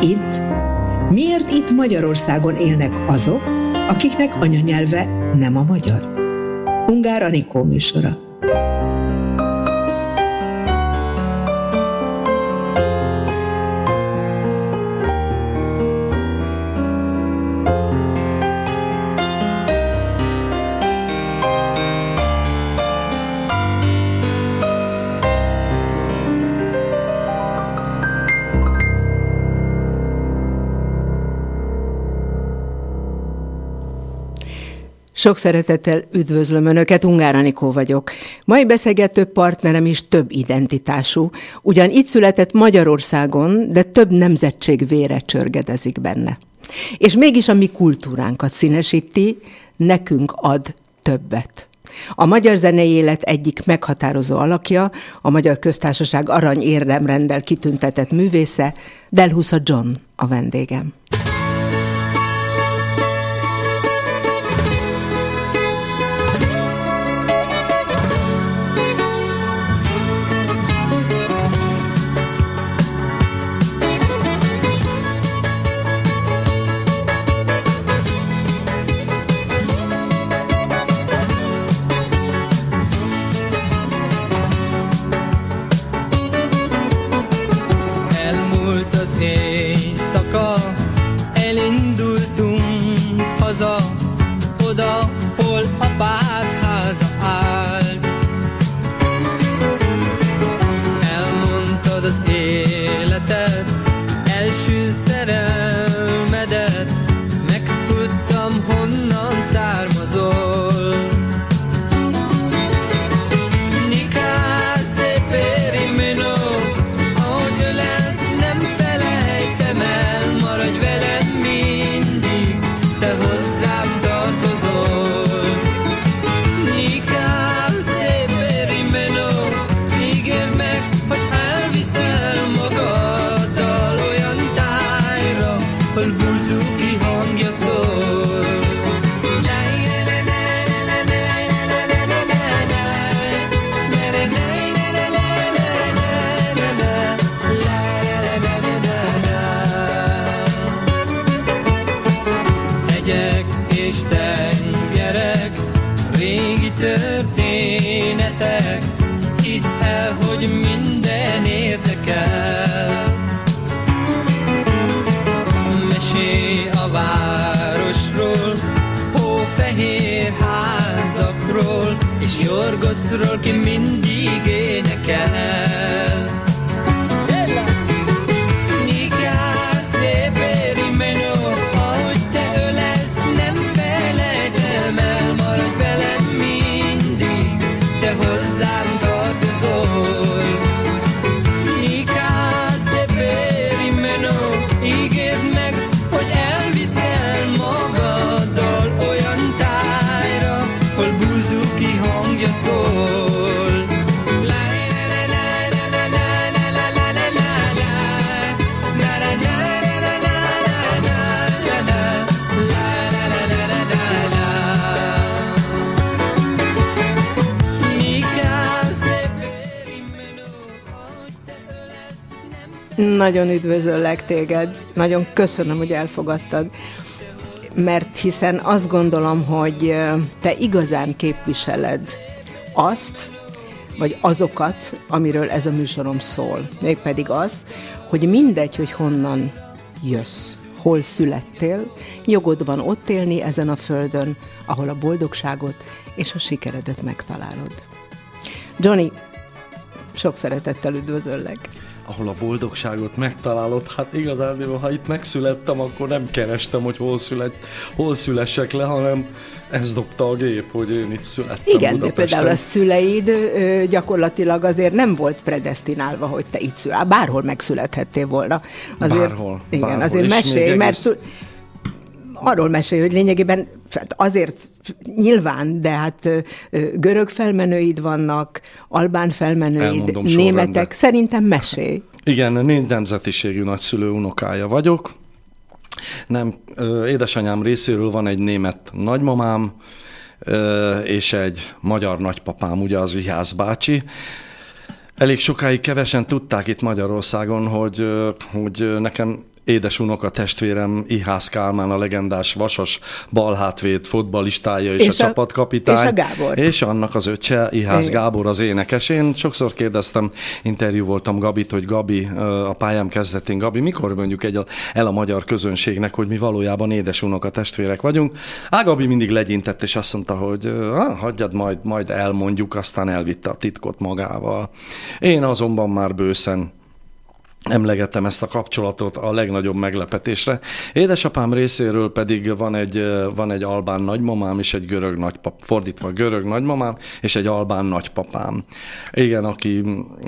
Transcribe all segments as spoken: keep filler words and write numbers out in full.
itt? Miért itt Magyarországon élnek azok, akiknek anyanyelve nem a magyar? Ungár Anikó műsora. Sok szeretettel üdvözlöm Önöket, Ungár Anikó vagyok. Mai beszélgető partnerem is több identitású, ugyan itt született Magyarországon, de több nemzetség vére csörgedezik benne. És mégis a mi kultúránkat színesíti, nekünk ad többet. A magyar zenei élet egyik meghatározó alakja, a Magyar Köztársaság arany érdemrenddel kitüntetett művésze, Del Husa John a vendégem. Ki mindig énekel. Nikás szépéri menő, ahogy te ölesz, nem felejtem el, maradj veled mindig, te hozzám tartozol. Nikás szépéri menő, ígérd meg, hogy elviszel magaddal olyan tájra, hol buzuki hangja szól. Nagyon üdvözöllek téged, nagyon köszönöm, hogy elfogadtad, mert hiszen azt gondolom, hogy te igazán képviseled azt, vagy azokat, amiről ez a műsorom szól. Mégpedig az, hogy mindegy, hogy honnan jössz, hol születtél, jogod van ott élni ezen a földön, ahol a boldogságot és a sikeredet megtalálod. Johnny, sok szeretettel üdvözöllek. Ahol a boldogságot megtalálod, hát igazán, ha itt megszülettem, akkor nem kerestem, hogy hol, szület, hol szülessek le, hanem ez dobta a gép, hogy én itt születtem. Igen, de például a szüleid gyakorlatilag azért nem volt predesztinálva, hogy te itt születtél. Bárhol megszülethettél volna. Azért, bárhol. Igen, bárhol. azért mesélj, mert arról mesélj, hogy lényegében azért nyilván, de hát görög felmenőid vannak, albán felmenőid, németek, szerintem mesélj. Igen, négy nemzetiségű nagyszülő unokája vagyok. Nem, édesanyám részéről van egy német nagymamám, és egy magyar nagypapám, ugye az Ihász bácsi. Elég sokáig kevesen tudták itt Magyarországon, hogy, hogy nekem édes unoka testvérem Ihász Kálmán, a legendás Vasas balhátvéd fotballistája és, és a, a csapatkapitány. És a Gábor. És annak az öccse, Ihász Igen. Gábor az énekes. Én sokszor kérdeztem, interjú voltam Gabit, hogy Gabi, a pályám kezdetén, Gabi, mikor mondjuk egy el a magyar közönségnek, hogy mi valójában édes unoka testvérek vagyunk. Á, Gabi mindig legyintett, és azt mondta, hogy ah, hagyjad, majd, majd elmondjuk, aztán elvitte a titkot magával. Én azonban már bőszen emlegettem ezt a kapcsolatot a legnagyobb meglepetésre. Édesapám részéről pedig van egy, van egy albán nagymamám és egy görög nagypap, fordítva görög nagymamám és egy albán nagypapám. Igen, aki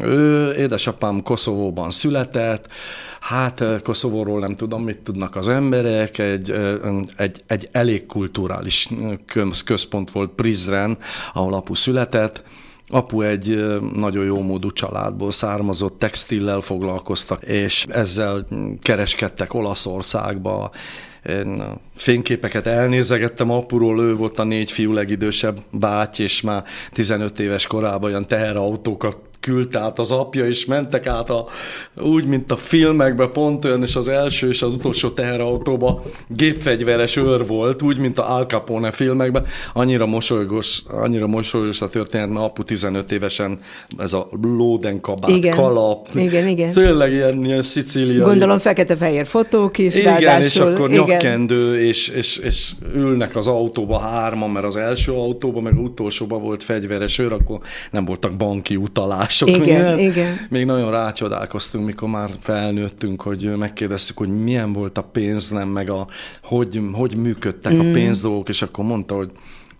ő, édesapám Koszovóban született, hát Koszovóról nem tudom, mit tudnak az emberek, egy, egy, egy elég kulturális központ volt Prizren, ahol apu született. Apu egy nagyon jó módú családból származott, textillel foglalkoztak, és ezzel kereskedtek Olaszországba. Én fényképeket elnézegettem apuról, ő volt a négy fiú legidősebb báty, és már tizenöt éves korában olyan teherautókat küldte át az apja, és mentek át a, úgy, mint a filmekben, pont olyan, és az első és az utolsó teherautóban gépfegyveres őr volt, úgy, mint a Al Capone filmekben. Annyira mosolygós, annyira mosolygós a történet, mert apu tizenöt évesen ez a lódenkabát, igen. kalap. Igen, igen. Tényleg ilyen, ilyen szicíliai. Gondolom fekete-fehér fotók is, igen, ráadásul. És akkor nyakkendő, és, és, és ülnek az autóba hárman, mert az első autóban, meg az utolsóban volt fegyveres őr, akkor nem voltak banki utalások. Igen, igen. Még nagyon rácsodálkoztunk, mikor már felnőttünk, hogy megkérdeztük, hogy milyen volt a pénznem, meg a, hogy, hogy működtek mm. a pénzdolgok, és akkor mondta, hogy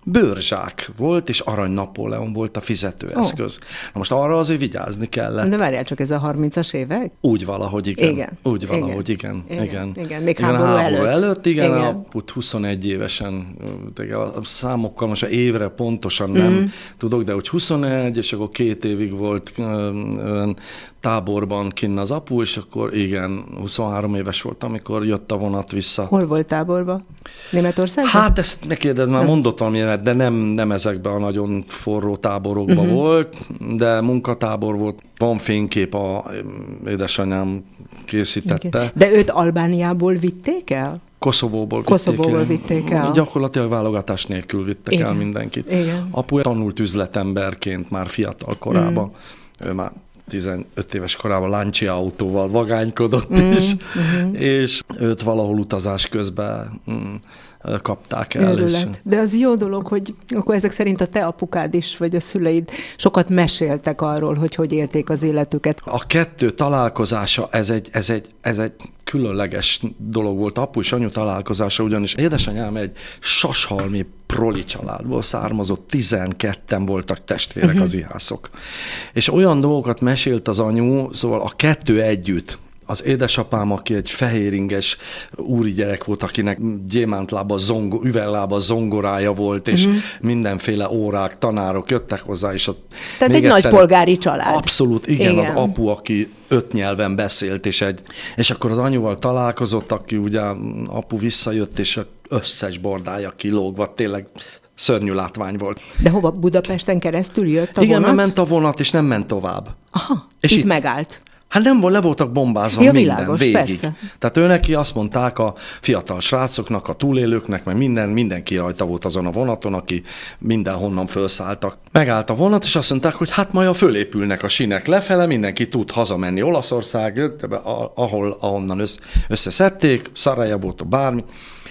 bőrzsák volt, és arany Napóleon volt a fizetőeszköz. Oh. Na most arra azért vigyázni kellett. De várjál csak, ez a harmincas évek? Úgy valahogy igen. Igen. Úgy valahogy igen. Igen. igen. igen. igen. Még igen, háború, háború előtt. előtt. Igen, igen. aput huszonegy évesen, a számokkal most évre pontosan nem mm. tudok, de hogy huszonegy, és akkor két évig volt olyan táborban kinn az apu, és akkor igen, huszonhárom éves volt, amikor jött a vonat vissza. Hol volt táborban? Németországban? Hát ezt ne kérdezz, már mondott valamilyen, de nem, nem ezekben a nagyon forró táborokban uh-huh. volt, de munkatábor volt. Van fénykép, a édesanyám készítette. Igen. De őt Albániából vitték el? Koszovóból, Koszovóból vitték, vitték el. Gyakorlatilag válogatás nélkül vittek igen. el mindenkit. Igen. Apu tanult üzletemberként már fiatal korában. Mm. Ő már tizenöt éves korában Lancia autóval vagánykodott mm, is, mm-hmm. és őt valahol utazás közben mm, kapták el. És... De az jó dolog, hogy akkor ezek szerint a te apukád is, vagy a szüleid sokat meséltek arról, hogy hogy élték az életüket. A kettő találkozása, ez egy, ez egy, ez egy különleges dolog volt. Apu és anyu találkozása, ugyanis édesanyám egy sashalmi proli családból származott, tizenketten voltak testvérek uh-huh. az ihászok. És olyan dolgokat mesélt az anyu, szóval a kettő együtt, az édesapám, aki egy fehéringes úri gyerek volt, akinek gyémántlába, zongo, üveglába zongorája volt, és uh-huh. mindenféle órák, tanárok jöttek hozzá, és ott... Tehát egy nagy polgári család. Abszolút, igen, igen. Az apu, aki öt nyelven beszélt, és, egy, és akkor az anyuval találkozott, aki ugye apu visszajött, és összes bordája kilógva, tényleg szörnyű látvány volt. De hova, Budapesten keresztül jött a igen, vonat? Igen, ment a vonat, és nem ment tovább. Aha, és itt, itt megállt. Hát nem volt, le voltak bombázva ja, minden, világos, végig. Persze. Tehát ő neki azt mondták a fiatal srácoknak, a túlélőknek, meg minden, mindenki rajta volt azon a vonaton, aki mindenhonnan felszálltak. Megállt a vonat, és azt mondták, hogy hát majd a fölépülnek a sinek lefele, mindenki tud hazamenni Olaszország, ahol, ahonnan összeszedték, Szarajevótól bármi.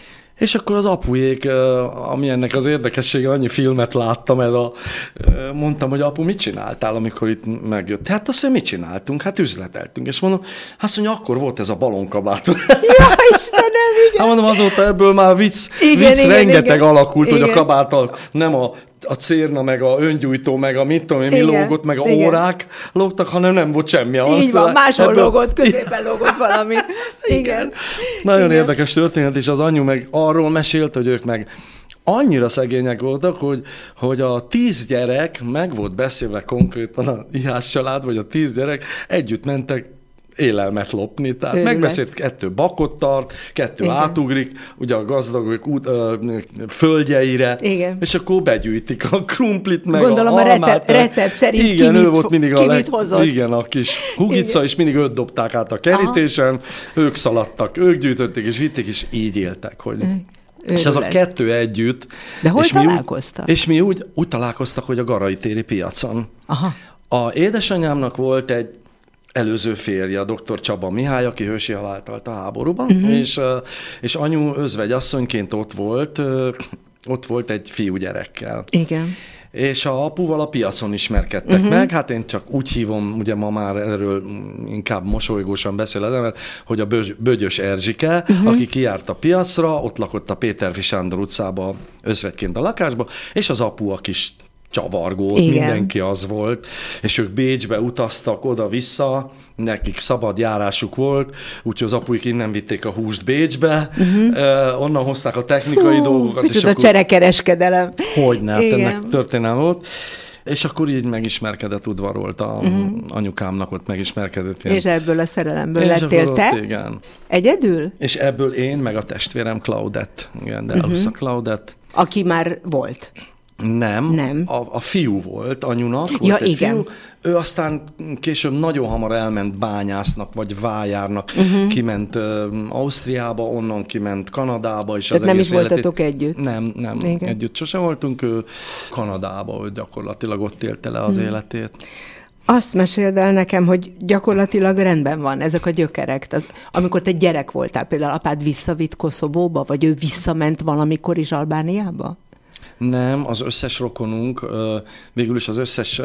És akkor az apujék, ami ennek az érdekessége, annyi filmet láttam, ez a, mondtam, hogy apu, mit csináltál, amikor itt megjött? Hát azt mondja, mit csináltunk? Hát üzleteltünk. És mondom, azt mondja, akkor volt ez a balonkabát. Ja, Istenem, igen. Hát mondom, azóta ebből már vicc, igen, vicc igen, rengeteg igen. alakult, igen. Hogy a kabáttal nem a a cérna, meg a öngyújtó, meg a mit tudom én, mi lógott, meg a igen. órák lógtak, hanem nem volt semmi. Így van, máshol ebből... lógott, középen lógott valami. Igen. igen. Nagyon igen. érdekes történet, és az anyu meg arról mesélt, hogy ők meg annyira szegények voltak, hogy, hogy a tíz gyerek, meg volt beszélve konkrétan a Ihász család, vagy a tíz gyerek együtt mentek élelmet lopni. Tehát Őrület. megbeszélt, kettő bakot tart, kettő Igen. átugrik, ugye a gazdagok út, ö, földjeire, Igen. és akkor begyűjtik a krumplit, meg Gondolom a a almát. recept, recept szerint igen, ki, ő mit, volt mindig ki a leg... mit hozott. Igen, a kis hugica, és mindig őt dobták át a kerítésen, aha. ők szaladtak, ők gyűjtötték, és vitték, és így éltek, hogy... Őrület. És ez a kettő együtt. De hol és találkoztak? Mi úgy, és mi úgy, úgy találkoztak, hogy a Garai téri piacon. Aha. A édesanyámnak volt egy előző férje, a doktor Csaba Mihály, aki hősi halált halt a háborúban, uh-huh. és, és anyu özvegyasszonyként ott volt, ott volt egy fiúgyerekkel. Igen. És a apuval a piacon ismerkedtek uh-huh. meg, hát én csak úgy hívom, ugye ma már erről inkább mosolygósan beszélek, mert hogy a Bögyös Erzsike, uh-huh. aki kijárt a piacra, ott lakott a Péterfi Sándor utcába özvegyként a lakásba, és az apu a kis csavargó, mindenki az volt, és ők Bécsbe utaztak oda-vissza, nekik szabad járásuk volt, úgyhogy az apuik innen vitték a húst Bécsbe, uh-huh. eh, onnan hozták a technikai Fú, dolgokat. És a cserekereskedelem. Hogyne, hát ennek történelme volt. És akkor így megismerkedett, udvarolt a uh-huh. anyukámnak, ott megismerkedett. Ilyen. És ebből a szerelemből és lettél te? Ott, igen. Egyedül? És ebből én, meg a testvérem Claudette. Igen, de uh-huh. a Claudette. Aki már volt. Nem, Nem. A, a fiú volt, anyunak volt ja, egy igen. fiú. Ő aztán később nagyon hamar elment bányásznak, vagy vájárnak. Uh-huh. Kiment uh, Ausztriába, onnan kiment Kanadába. És tehát az nem egész is voltatok életét... együtt? Nem, nem, igen. együtt sose voltunk. Ő Kanadába, ő gyakorlatilag ott élte le az hmm. életét. Azt meséld el nekem, hogy gyakorlatilag rendben van ezek a gyökerek. Az, amikor te gyerek voltál, például apád visszavitt Koszovóba, vagy ő visszament valamikor is Albániába? Nem, az összes rokonunk, végül is az összes,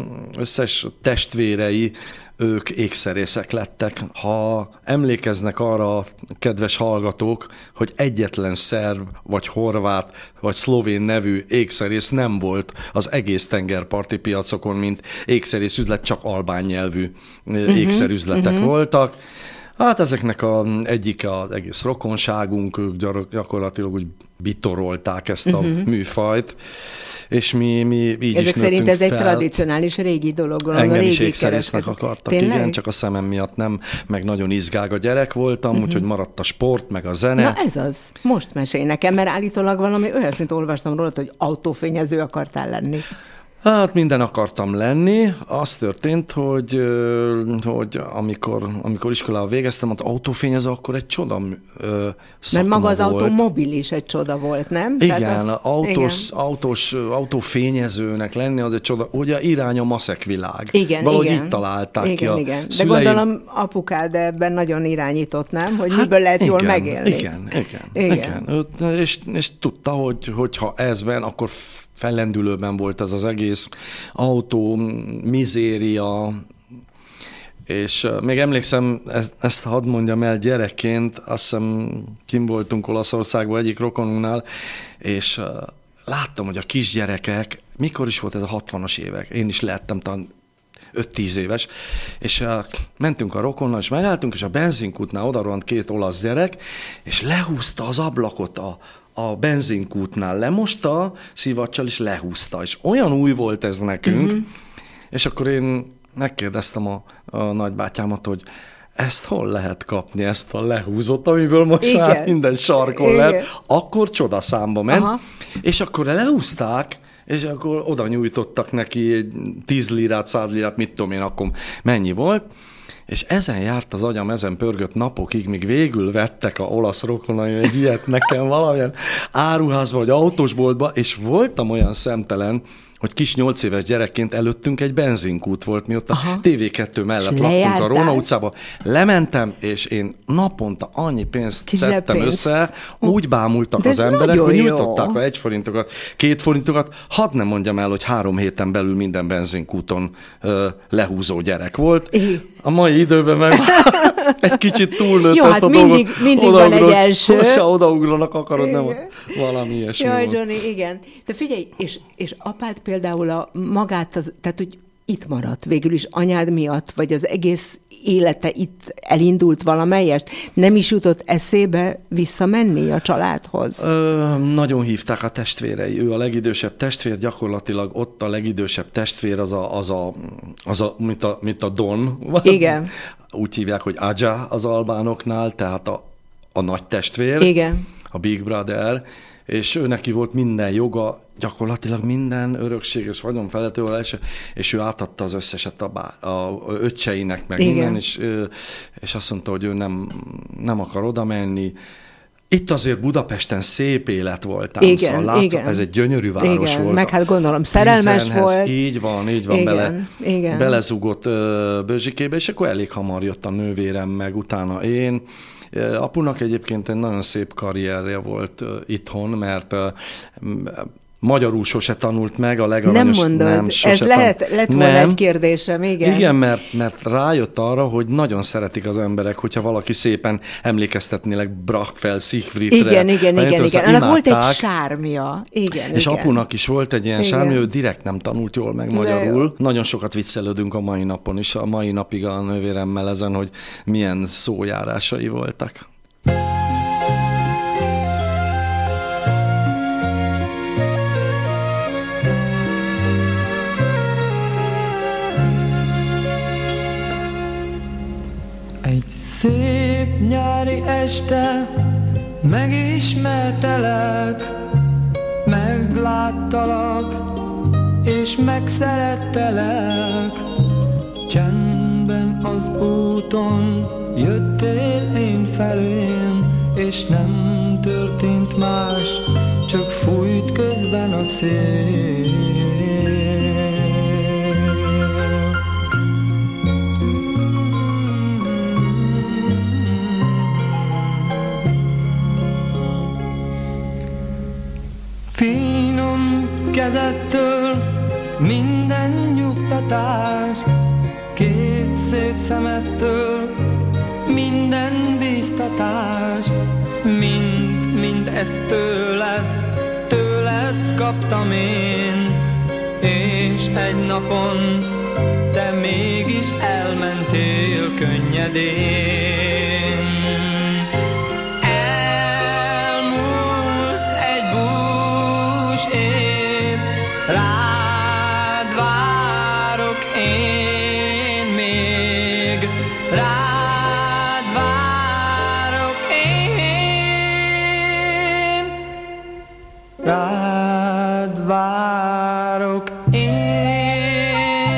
összes testvérei, ők ékszerészek lettek. Ha emlékeznek arra, kedves hallgatók, hogy egyetlen szerb, vagy horvát, vagy szlovén nevű ékszerész nem volt az egész tengerparti piacokon, mint ékszerész üzlet, csak albán nyelvű uh-huh, ékszerüzletek uh-huh. voltak. Hát ezeknek a, egyik az egész rokonságunk, ők gyakorlatilag úgy bitorolták ezt a uh-huh. műfajt, és mi, mi így Ezek is szerint ez fel. egy tradicionális régi dolog. Engem régi is ékszerésznek akartak, Tényleg? Igen, csak a szemem miatt nem, meg nagyon izgága gyerek voltam, uh-huh. úgyhogy maradt a sport, meg a zene. Na ez az. Most mesélj nekem, mert állítólag valami olyasmit olvastam rólad, hogy autófényező akartál lenni. Hát minden akartam lenni. Az történt, hogy, hogy amikor, amikor iskolával végeztem, az autófényező akkor egy csoda szakma. Mert maga az volt. automobil is egy csoda volt, nem? Igen, az, autós, igen. autós, autófényezőnek lenni az egy csoda. Ugye irány a maszek világ. Igen, Valahogy igen. itt találták igen, ki a igen. De szüleim... gondolom apukád ebben nagyon irányított, nem? Hogy hát miből lehet igen, jól megélni. Igen, igen. igen. igen. És, és tudta, hogy, hogy ha ez van, akkor fellendülőben volt ez az egész autó, mizéria, és uh, még emlékszem, ezt, ezt hadd mondjam el gyerekként, azt hiszem kim voltunk Olaszországban egyik rokonunknál, és uh, láttam, hogy a kisgyerekek, mikor is volt ez a hatvanas évek, én is lehettem talán öt-tíz éves, és uh, mentünk a rokonnal, és megálltunk, és a benzinkútnál odarohant két olasz gyerek, és lehúzta az ablakot a a benzinkútnál, lemosta szivacsal, és lehúzta. És olyan új volt ez nekünk, uh-huh. és akkor én megkérdeztem a, a nagybátyámat, hogy ezt hol lehet kapni, ezt a lehúzott, amiből most már minden sarkon lehet. Akkor csodaszámba ment, aha. és akkor lehúzták, és akkor oda nyújtottak neki egy tíz lirát, száz lirát, mit tudom én, akkor mennyi volt. És ezen járt az agyam, ezen pörgött napokig, míg végül vettek a olasz rokonai egy ilyet nekem valamilyen áruházba, vagy autósboltba, és voltam olyan szemtelen, hogy kis nyolc éves gyerekként előttünk egy benzinkút volt, mi ott a té vé kettő mellett és laktunk lejártál? a Róna utcába. Lementem, és én naponta annyi pénzt kis szedtem pénzt. össze, úgy bámultak de az emberek, hogy nyújtották a egy forintokat, két forintokat. Hadd nem mondjam el, hogy három héten belül minden benzinkúton uh, lehúzó gyerek volt. A mai időben meg egy kicsit túlnőtt jó, ezt hát a mindig, dolgot. mindig van egy első. Se odaugranak akarod, igen. nem valami ilyesmi. Jaj, volt. Johnny, igen. De figyelj, és, és apád például a magát, az, tehát hogy itt maradt végül is anyád miatt, vagy az egész élete itt elindult valamelyest? Nem is jutott eszébe visszamenni a családhoz? Ö, nagyon hívták a testvérei. Ő a legidősebb testvér, gyakorlatilag ott a legidősebb testvér az a, az a, az a mint, a mint a Don. Igen. Úgy hívják, hogy Adja az albánoknál, tehát a, a nagy testvér. Igen. A Big Brother, és ő neki volt minden joga, gyakorlatilag minden örökséges vagyon feletővel, és ő átadta az összeset a, bá, a öccseinek, meg igen. minden, és, és azt mondta, hogy ő nem, nem akar oda menni. Itt azért Budapesten szép élet volt. Igen, szóval látva, igen. Ez egy gyönyörű város igen, volt. Meg hát gondolom szerelmes Tizenhez, volt. Így van, így van, igen, bele, igen. belezugott uh, Bözsikébe, és akkor elég hamar jött a nővérem, meg utána én. Apunak egyébként egy nagyon szép karrierje volt uh, itthon, mert uh, magyarul sose tanult meg, a legaranyos... Nem mondod, nem, ez lehet, tanult. lett volna egy kérdésem, igen. Igen, mert, mert rájött arra, hogy nagyon szeretik az emberek, hogyha valaki szépen emlékeztetnének Brachfeld, Siegfriedre. Igen, igen, igen, igen. Annak volt egy sármja. Igen, és igen. apunak is volt egy ilyen sármja, ő direkt nem tanult jól meg magyarul. Nagyon sokat viccelődünk a mai napon is, a mai napig a nővéremmel ezen, hogy milyen szójárásai voltak. Egy szép nyári este megismertelek, megláttalak és megszerettelek. Csendben az úton jöttél én felém, és nem történt más, csak fújt közben a szél. Finom kezettől minden nyugtatást, két szép szemettől minden bíztatást, mind, mind ezt tőled, tőled kaptam én, és egy napon te mégis elmentél könnyedén. Én rád várok, én még rád várok, én rád várok, én.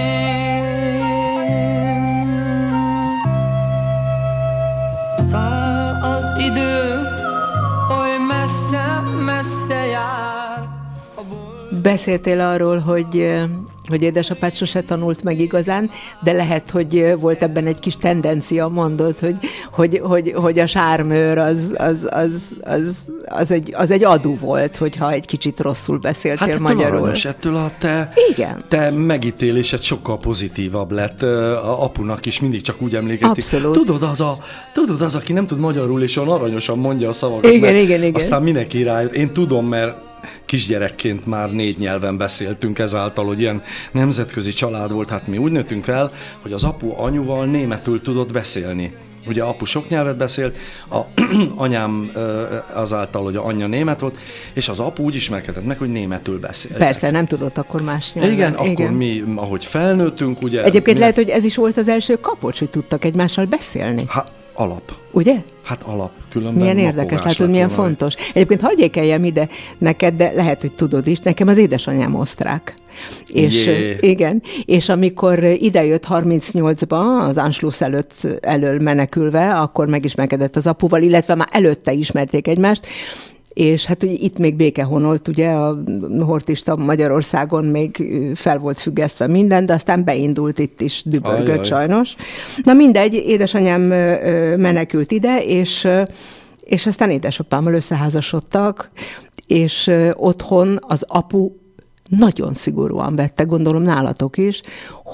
Száll az idő, oly messze, messze jár. Beszéltél arról, hogy, hogy édesapád sose tanult meg igazán, de lehet, hogy volt ebben egy kis tendencia, mondod, hogy, hogy, hogy, hogy a sármőr az, az, az, az, az, egy, az egy adu volt, hogyha egy kicsit rosszul beszéltél hát magyarul. Aranyos, ettől a te, igen. te megítélésed sokkal pozitívabb lett. A apunak is mindig csak úgy emlékezték. Abszolút. Tudod az, a, tudod, az, aki nem tud magyarul, és olyan aranyosan mondja a szavakat. Igen, igen, igen. Aztán mindenki rájött. Én tudom, mert kisgyerekként már négy nyelven beszéltünk ezáltal, hogy ilyen nemzetközi család volt. Hát mi úgy nőttünk fel, hogy az apu anyuval németül tudott beszélni. Ugye apu sok nyelvet beszélt, a anyám azáltal, hogy a anyja német volt, és az apu úgy ismerkedett meg, hogy németül beszélt. Persze, nem tudott akkor más nyelven. Igen, igen, akkor igen. mi, ahogy felnőttünk, ugye... Egyébként mi... lehet, hogy ez is volt az első kapocs, hogy tudtak egymással beszélni. Hát, alap. Ugye? Hát alap, különben milyen érdekes, látod, milyen volna. Fontos. Egyébként hagyj ékeljem ide neked, de lehet, hogy tudod is, nekem az édesanyám osztrák. És Jé. igen, és amikor idejött harmincnyolcba, az Anschluss előtt elől menekülve, akkor megismerkedett az apuval, illetve már előtte ismerték egymást, és hát ugye itt még békehonolt, ugye a hortista Magyarországon még fel volt függesztve minden, de aztán beindult itt is, dübörgött sajnos. Na mindegy, édesanyám menekült ide, és, és aztán édesapámmal összeházasodtak, és otthon az apu nagyon szigorúan vette, gondolom nálatok is, hogy csak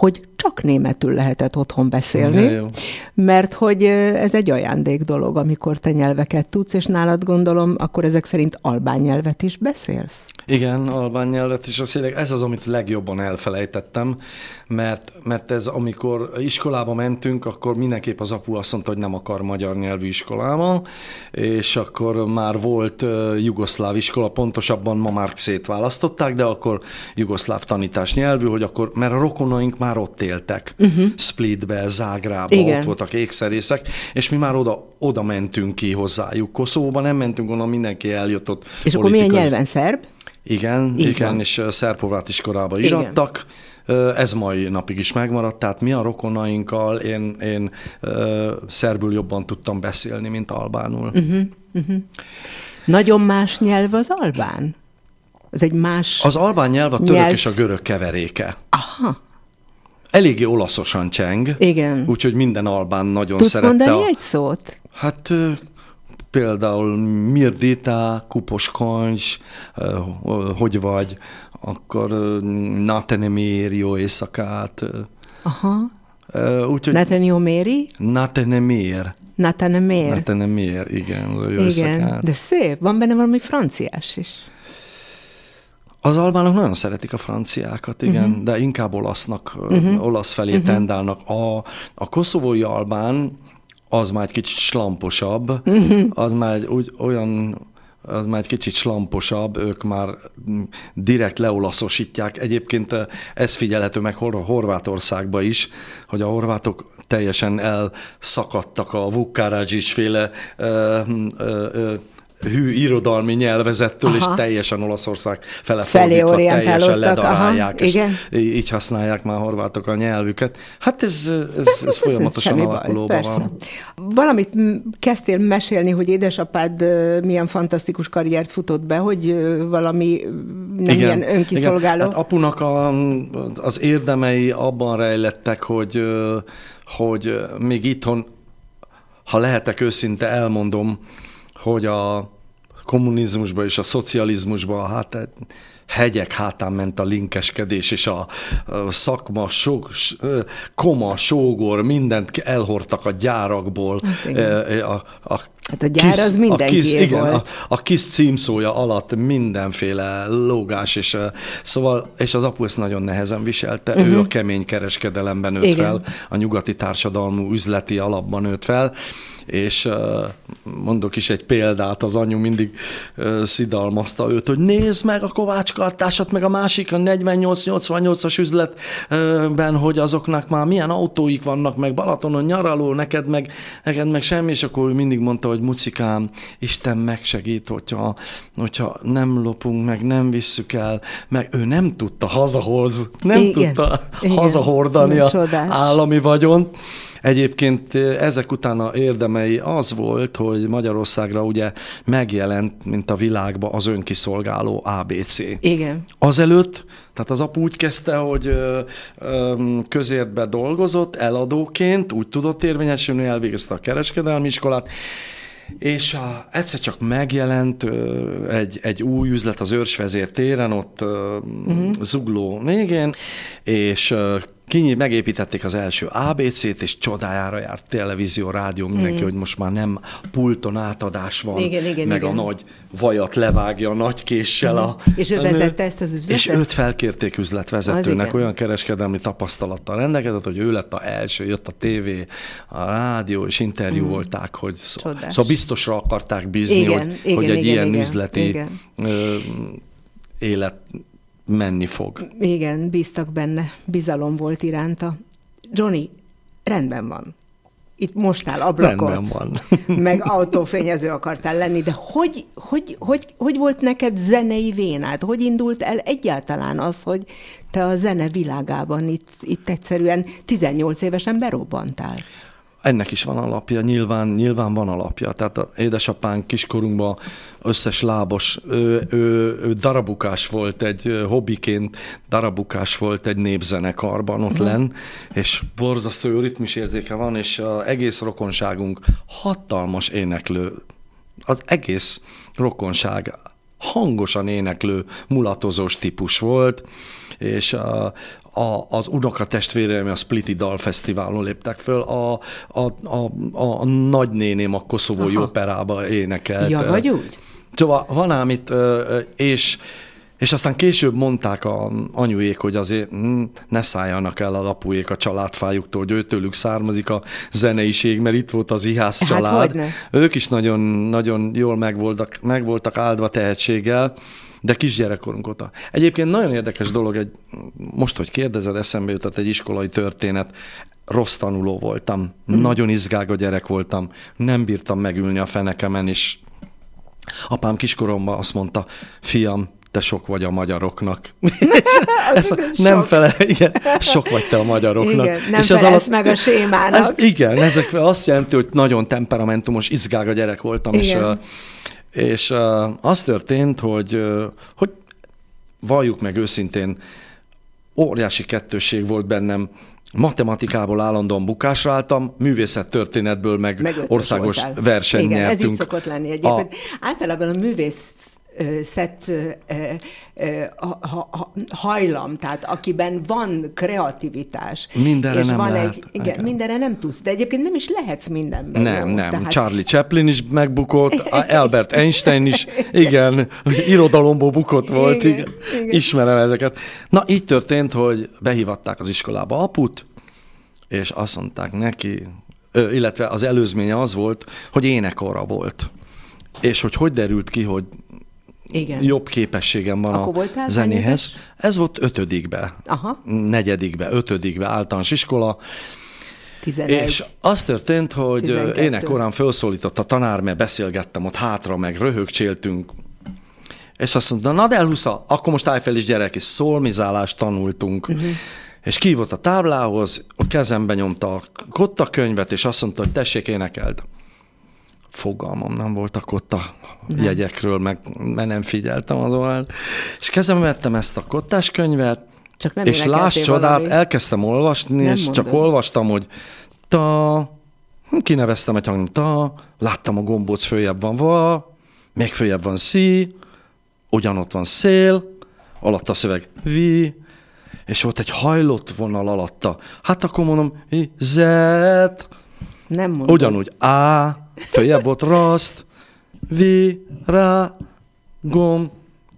csak németül lehetett otthon beszélni, mert hogy ez egy ajándék dolog, amikor te nyelveket tudsz, és nálad gondolom, akkor ezek szerint albán nyelvet is beszélsz? Igen, albán nyelvet is beszélek. Ez az, amit legjobban elfelejtettem, mert, mert ez, amikor iskolába mentünk, akkor mindenképp az apu azt mondta, hogy nem akar magyar nyelvű iskolába, és akkor már volt uh, jugoszláv iskola, pontosabban ma már szétválasztották, de akkor jugoszláv tanítás nyelvű, hogy akkor, mert a rokonaink már ott éltek, uh-huh. Splitbe, Zágrába, ott voltak ékszerészek, és mi már oda, oda mentünk ki hozzájuk. Koszovóban nem mentünk, onnan mindenki eljött ott. És akkor milyen nyelven, szerb? Igen, igen, és szerb-horvát iskolába írattak. Ez mai napig is megmaradt, tehát mi a rokonainkkal, én, én szerbül jobban tudtam beszélni, mint albánul. Uh-huh, uh-huh. Nagyon más nyelv az albán? Ez egy más Az albán nyelv a török nyelv... és a görög keveréke. Aha. Eléggé olaszosan cseng. Igen. Úgyhogy minden albán nagyon Tudsz szerette. Tudsz mondani a... egy szót? Hát... Például Mirdita, Kuposkoncs, hogy vagy, akkor Natenemér, jó éjszakát. Aha. Úgyhogy... Nateneméri? Natenemér. Natenemér. Natenemér, igen, jó igen, éjszakát. De szép, van benne valami franciás is. Az albánok nagyon szeretik a franciákat, igen, uh-huh. de inkább olasznak, uh-huh. olasz felé uh-huh. tendálnak. A, a koszovói albán az már egy kicsit slamposabb, uh-huh. az már egy, úgy, olyan, az már egy kicsit slamposabb, ők már direkt leolaszosítják. Egyébként ez figyelhető meg Hor- Horvátországban is, hogy a horvátok teljesen elszakadtak a Vukárádzsics féle ö, ö, ö, hű irodalmi nyelvezettől, aha. és teljesen Olaszország fele fordítva, teljesen ledarálják, aha, és igen. így használják már horvátok a nyelvüket. Hát ez, ez, ez, ez folyamatosan alakulóban van. Valamit kezdtél mesélni, hogy édesapád milyen fantasztikus karriert futott be, hogy valami nem igen, ilyen önkiszolgáló. Igen. Hát apunak a, az érdemei abban rejlettek, hogy, hogy még itthon, ha lehetek őszinte, elmondom, hogy a kommunizmusban és a szocializmusban hát hegyek hátán ment a linkeskedés, és a, a szakma, so, koma, sógor, mindent elhordtak a gyárakból. Hát, a, a, hát a gyár kis, az mindenkié volt. A, a kis címszója alatt mindenféle lógás, és, szóval, és az apu ezt nagyon nehezen viselte. Uh-huh. Ő a kemény kereskedelemben nőtt igen. fel, a nyugati társadalmú üzleti alapban nőtt fel, és mondok is egy példát, az anyu mindig szidalmazta őt, hogy nézd meg a Kovács Kartásat, meg a másik, a negyvennyolc nyolcvannyolcas üzletben, hogy azoknak már milyen autóik vannak, meg Balatonon nyaraló, neked meg, neked meg semmi, és akkor ő mindig mondta, hogy mucikám, Isten megsegít, hogyha, hogyha nem lopunk, meg nem visszük el, meg ő nem tudta hazahoz, nem igen, tudta igen, hazahordani a csodás. Állami vagyont. Egyébként ezek után a érdemei az volt, hogy Magyarországra ugye megjelent, mint a világban az önkiszolgáló á bé cé. Igen. Azelőtt, tehát az apu úgy kezdte, hogy közértbe dolgozott, eladóként, úgy tudott érvényesülni, elvégezte a kereskedelmi iskolát, és a, egyszer csak megjelent ö, egy, egy új üzlet az Őrsvezér téren, ott ö, uh-huh. Zugló végén, és ö, Kinyi, megépítették az első á bé cét, és csodájára járt televízió, rádió, mindenki, mm. hogy most már nem pulton átadás van, igen, igen, meg igen. a nagy vajat levágja a nagy késsel. Mm. A, és ő vezette ezt az üzletet? És őt felkérték üzletvezetőnek, olyan kereskedelmi tapasztalattal rendelkezett, hogy ő lett az első, jött a tévé, a rádió, és interjú mm. volták, hogy szó, szóval biztosra akarták bízni, igen, hogy, igen, hogy egy igen, ilyen igen, üzleti igen. Ö, élet menni fog. Igen, bíztak benne, bizalom volt iránta. Johnny, rendben van. Itt mostál ablakot, rendben van. meg autófényező akartál lenni, de hogy, hogy, hogy, hogy volt neked zenei vénád? Hogy indult el egyáltalán az, hogy te a zene világában itt, itt egyszerűen tizennyolc évesen berobbantál? Ennek is van alapja, nyilván, nyilván van alapja. Tehát az édesapánk kiskorunkban összes lábos, ő, ő, ő darabukás volt egy hobbiként, darabukás volt egy népzenekarban ott lenn, és borzasztó jó ritmusérzéke van, és az egész rokonságunk hatalmas éneklő, az egész rokonság hangosan éneklő, mulatozós típus volt, és a a, az unokatestvérem a Spliti Dalfesztiválon léptek föl, a, a, a, a nagynéném a koszovói Aha. operába énekelt. Ja, vagy úgy? Szóval van ám itt, és, és aztán később mondták a anyuék, hogy azért ne szálljanak el az apuék a családfájuktól, hogy őtőlük származik a zeneiség, mert itt volt az Ihász hát család. Hogyne. Ők is nagyon, nagyon jól megvoltak, megvoltak áldva tehetséggel, de kisgyerekkorunk óta. Egyébként nagyon érdekes dolog, egy, most, hogy kérdezed, eszembe jutott egy iskolai történet. Rossz tanuló voltam, mm. nagyon izgága gyerek voltam, nem bírtam megülni a fenekemen, és apám kiskoromban azt mondta, fiam, te sok vagy a magyaroknak. ez a, nem fele, igen, sok vagy te a magyaroknak. Igen, nem és felelsz alatt, meg a sémának. Ez, igen, ezek azt jelenti, hogy nagyon temperamentumos, izgága gyerek voltam, igen. és, és az történt, hogy, hogy valljuk meg őszintén, óriási kettősség volt bennem. Matematikából állandóan bukásra álltam, művészettörténetből meg, meg országos versenyt Igen, nyertünk. Ez így szokott lenni egyébként. A... Általában a művészet hajlam, tehát akiben van kreativitás. Mindenre és nem van lehet. Egy, igen, igen, mindenre nem tudsz, de egyébként nem is lehetsz mindenben. Nem, jó. nem. Tehát... Charlie Chaplin is megbukott, Albert Einstein is, igen, irodalomból bukott volt, igen, igen. Igen. Ismerem ezeket. Na, így történt, hogy behívatták az iskolába aput, és azt mondták neki, illetve az előzménye az volt, hogy énekorra volt. És hogy hogy derült ki, hogy igen. jobb képességem van Akkor a zenéhez. Ez volt ötödikbe, Aha. negyedikbe, ötödikbe általános iskola. tizenegy. És az történt, hogy tizenkettő. Énekorán felszólított a tanár, mert beszélgettem ott hátra, meg röhögcséltünk. És azt mondta, na de elhúsza, akkor most állj fel is gyerek, és szolmizálást tanultunk. Uh-huh. És kihívott a táblához, a kezembe nyomta a kottakönyvet, és azt mondta, hogy tessék, énekeld. Fogalmam nem voltak ott a nem. jegyekről, meg mert nem figyeltem azon. És kezembe vettem ezt a kottáskönyvet, csak nem és láss csodát, valami. Elkezdtem olvasni, nem és mondod. Csak olvastam, hogy ta, kineveztem egy hangom, ta, láttam a gombóc följebb van va, még följebb van szí, ugyanott van szél, alatt a szöveg vi, és volt egy hajlott vonal alatta. Hát akkor mondom, zet, nem mondod. Ugyanúgy á, följebb volt raszt, vi, rá, gom,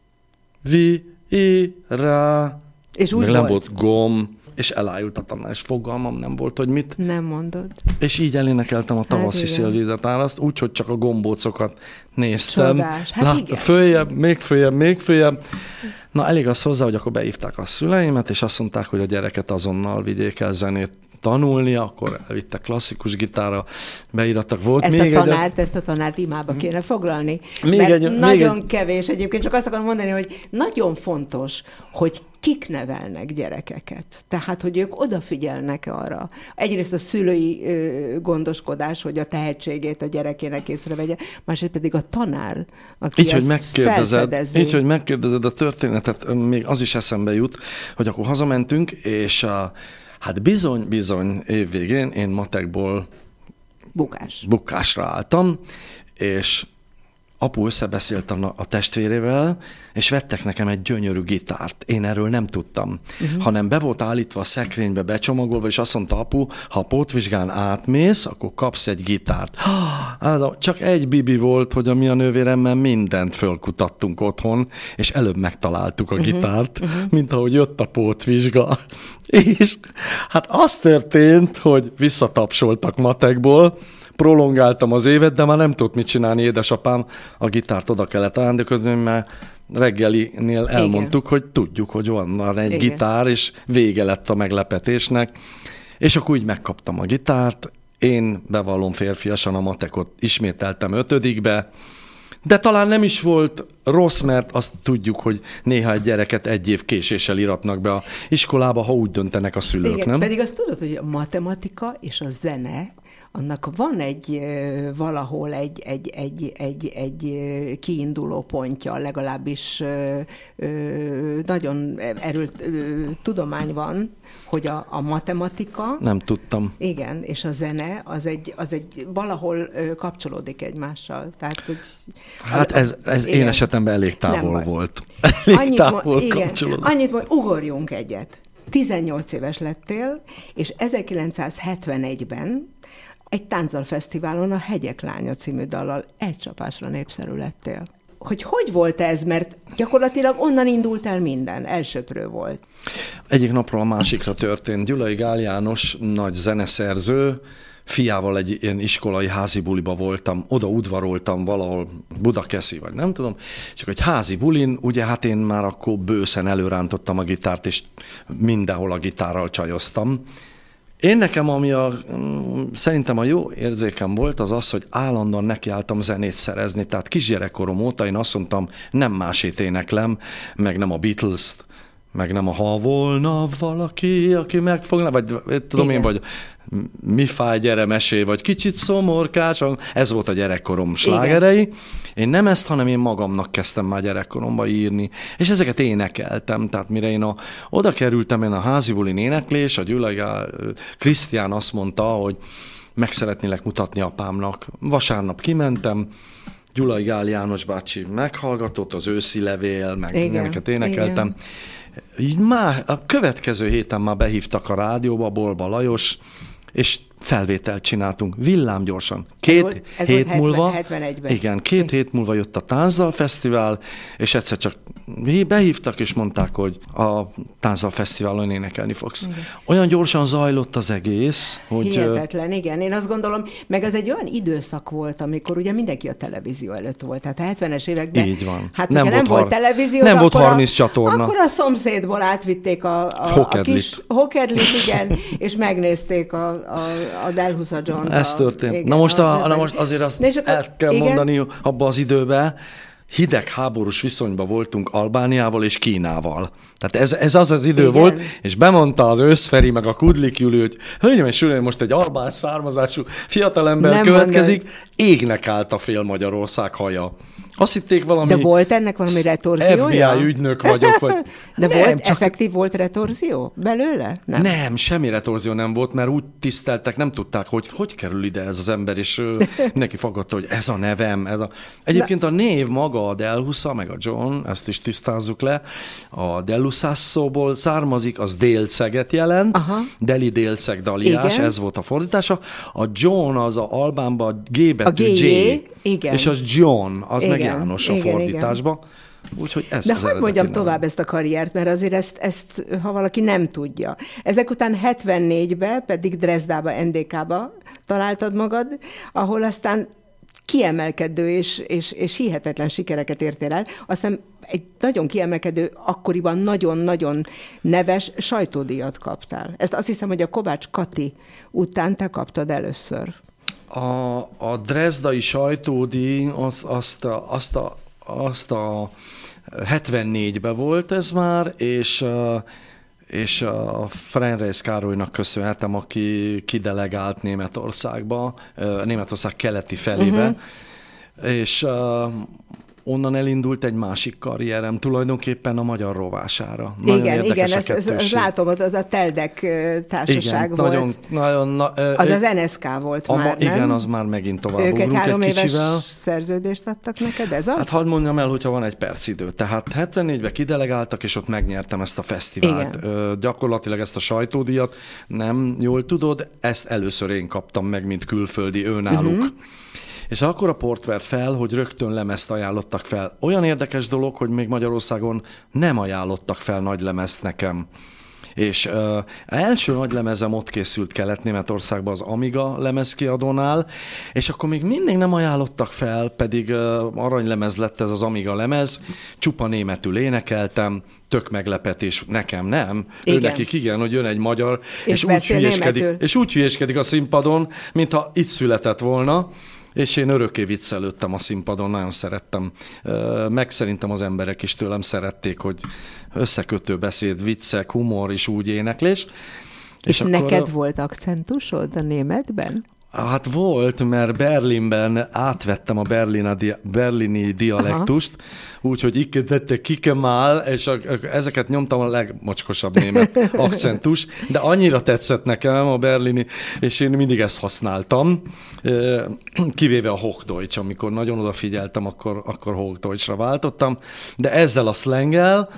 vi, i, rá. És úgy meg volt. Nem volt gom, és elájult a tanár, és fogalmam nem volt, hogy mit. Nem mondod. És így elénekeltem a tavaszi hát szélvizet áraszt, úgyhogy csak a gombócokat néztem. Csodás. Hát Látta, följebb, még följebb, még följebb. Na, elég az hozzá, hogy akkor beívták a szüleimet, és azt mondták, hogy a gyereket azonnal vigyék el zenét tanulni, akkor elvittek klasszikus gitárra, beírattak. Volt ezt még a tanárt, egy... ezt a tanárt imába kéne foglalni. Még mert egy, nagyon még egy... kevés egyébként, csak azt akarom mondani, hogy nagyon fontos, hogy kik nevelnek gyerekeket. Tehát, hogy ők odafigyelnek arra. Egyrészt a szülői ö, gondoskodás, hogy a tehetségét a gyerekének észrevegye, másrészt pedig a tanár, aki így, ezt hogy megkérdezed, felfedezi. Így, hogy megkérdezed a történetet, még az is eszembe jut, hogy akkor hazamentünk, és a hát bizony, bizony, év végén én matekból Bukás. bukásra álltam, és apu összebeszélt a, a testvérével, és vettek nekem egy gyönyörű gitárt. Én erről nem tudtam, uh-huh. hanem be volt állítva a szekrénybe, becsomagolva, és azt mondta apu, ha a pótvizsgán átmész, akkor kapsz egy gitárt. Csak egy bibi volt, hogy a mi a nővéremmel mindent fölkutattunk otthon, és előbb megtaláltuk a uh-huh. gitárt, uh-huh. mint ahogy jött a pótvizsga. És hát az történt, hogy visszatapsoltak matekból, prolongáltam az évet, de már nem tudott mit csinálni édesapám, a gitárt oda kellett ajándékozni, mert reggelinél elmondtuk, igen. hogy tudjuk, hogy van már egy igen. gitár, és vége lett a meglepetésnek, és akkor úgy megkaptam a gitárt, én bevallom férfiasan a matekot ismételtem ötödikbe, de talán nem is volt rossz, mert azt tudjuk, hogy néha egy gyereket egy év késéssel iratnak be a iskolába, ha úgy döntenek a szülők, igen, nem? Pedig azt tudod, hogy a matematika és a zene, annak van egy valahol egy, egy, egy, egy, egy kiinduló pontja, legalábbis nagyon erről tudomány van, hogy a, a matematika... Nem tudtam. Igen, és a zene az egy, az egy valahol kapcsolódik egymással. Tehát, hogy hát ez, ez én esetemben elég távol volt. Elég annyit távol mo- kapcsolódik. Annyit, hogy ugorjunk egyet. tizennyolc éves lettél, és ezerkilencszázhetvenegyben egy táncdalfesztiválon a Hegyek lánya című dallal egy csapásra népszerű lettél. Hogy hogy volt ez? Mert gyakorlatilag onnan indult el minden, elsöprő volt. Egyik napról a másikra történt. Gyulai Gál János, nagy zeneszerző, fiával egy ilyen iskolai házi buliba voltam, oda udvaroltam valahol Budakeszi, vagy nem tudom, csak egy házi bulin, ugye hát én már akkor bőszen előrántottam a gitárt, és mindenhol a gitárral csajoztam. Én nekem, ami a, szerintem a jó érzékem volt, az az, hogy állandóan nekiálltam zenét szerezni, tehát kisgyerekkorom óta én azt mondtam, nem másét éneklem, meg nem a Beatles-t, meg nem a ha volna valaki, aki megfogna, vagy tudom igen. Én, vagy mi fáj, gyere, mesélj, vagy kicsit szomorkás, ez volt a gyerekkorom slágerei. Én nem ezt, hanem én magamnak kezdtem már gyerekkoromban írni, és ezeket énekeltem, tehát mire én a, oda kerültem én a házi bulin éneklés, a Gyulai Krisztián azt mondta, hogy meg szeretnélek mutatni apámnak. Vasárnap kimentem, Gyulai Gál János bácsi meghallgatott, az őszi levél, meg ilyeneket énekeltem. Igen. Így már a következő héten már behívtak a rádióba, Bolba Lajos, és felvételt csináltunk villámgyorsan. Két ez volt, ez hét volt múlva, hetvenegyben. Igen, két igen. hét múlva jött a Táncdalfesztivál, és egyszer csak behívtak, és mondták, hogy a Táncdalfesztiválon énekelni fogsz. Igen. Olyan gyorsan zajlott az egész, hogy... Hihetetlen, igen. Én azt gondolom, meg az egy olyan időszak volt, amikor ugye mindenki a televízió előtt volt. Tehát a hetvenes években... Így van. Hát nem, volt, nem volt televízió, nem volt harminc csatorna. Akkor a szomszédból átvitték a, a, a kis Hokedlit, igen, és megnézték a, a, a Delhusa John. Ez történt. Igen, na, most a, a, na most azért azt akkor, el kell igen? mondani, abban az időben hidegháborús viszonyban voltunk Albániával és Kínával. Tehát ez, ez az az idő igen. volt, és bemondta az Őszferi meg a Kudlik Júli, hogy hölgyeim és uraim, most egy albán származású fiatalember nem következik, mondani. Égnek állt a fél Magyarország haja. Azt hitték valami... De volt ennek valami retorziója? ef bé i ügynök vagyok, vagy... De nem, volt, csak... effektív volt retorzió belőle? Nem. nem, semmi retorzió nem volt, mert úgy tiszteltek, nem tudták, hogy hogy kerül ide ez az ember, és neki fogadta, hogy ez a nevem, ez a... Egyébként a név maga, a Delhusa, meg a John, ezt is tisztázzuk le, a Delhusászóból származik, az délceget jelent, aha. Deli délceg daliás, igen. ez volt a fordítása. A John az a albánban a G betű, a J, igen. és az John, az igen. meg János a igen, fordításban. Úgyhogy ez de az hogy mondjam nem. tovább ezt a karriert, mert azért ezt, ezt, ha valaki nem tudja. Ezek után hetvennégyben pedig Dresdába, en dé ká-ba találtad magad, ahol aztán kiemelkedő és, és, és hihetetlen sikereket értél el. Aztán egy nagyon kiemelkedő, akkoriban nagyon-nagyon neves sajtódíjat kaptál. Ezt azt hiszem, hogy a Kovács Kati után te kaptad először. A, a drezdai sajtódíj, az, azt, a, azt, a, azt a hetvennégyben volt ez már, és, és a Frenreis Károlynak köszönhetem, aki kidelegált Németországba, Németország keleti felébe, uh-huh. és onnan elindult egy másik karrierem, tulajdonképpen a Magyar Rovására. Nagyon igen, igen, ezt, ezt, ezt látom, az a Teldek társaság igen, volt. Nagyon, nagyon, na, az az en es ká volt a, már, igen, nem? az már megint tovább ők ugrunk egy három egy éves kicsivel. Szerződést adtak neked, ez az? Hát hadd mondjam el, hogyha van egy perc idő. Tehát hetvennégyben kidelegáltak, és ott megnyertem ezt a fesztivált. Ö, gyakorlatilag ezt a sajtódíjat, nem jól tudod, ezt először én kaptam meg, mint külföldi önálluk. Uh-huh. És akkor a port vert fel, hogy rögtön lemezt ajánlottak fel. Olyan érdekes dolog, hogy még Magyarországon nem ajánlottak fel nagy lemezt nekem. És uh, első nagy lemezem ott készült Kelet-Németországban az Amiga lemezkiadónál, és akkor még mindig nem ajánlottak fel, pedig uh, aranylemez lett ez az Amiga lemez, csupa németül énekeltem, tök meglepetés, nekem nem. Igen. Ő nekik igen, hogy jön egy magyar, és, és, úgy hülyéskedik, és úgy hülyéskedik a színpadon, mintha itt született volna. És én örökké viccelődtem a színpadon, nagyon szerettem. Meg szerintem az emberek is tőlem szerették, hogy összekötő beszéd, viccek, humor és úgy éneklés. És, és neked a... volt akcentusod a németben? Hát volt, mert Berlinben átvettem a berlini, berlini dialektust, úgyhogy ikkedette kikemál, és a, a, ezeket nyomtam a legmocskosabb német akcentus, de annyira tetszett nekem a berlini, és én mindig ezt használtam, kivéve a Hochdeutsch, amikor nagyon odafigyeltem, akkor, akkor Hochdeutschra váltottam, de ezzel a szlenggel,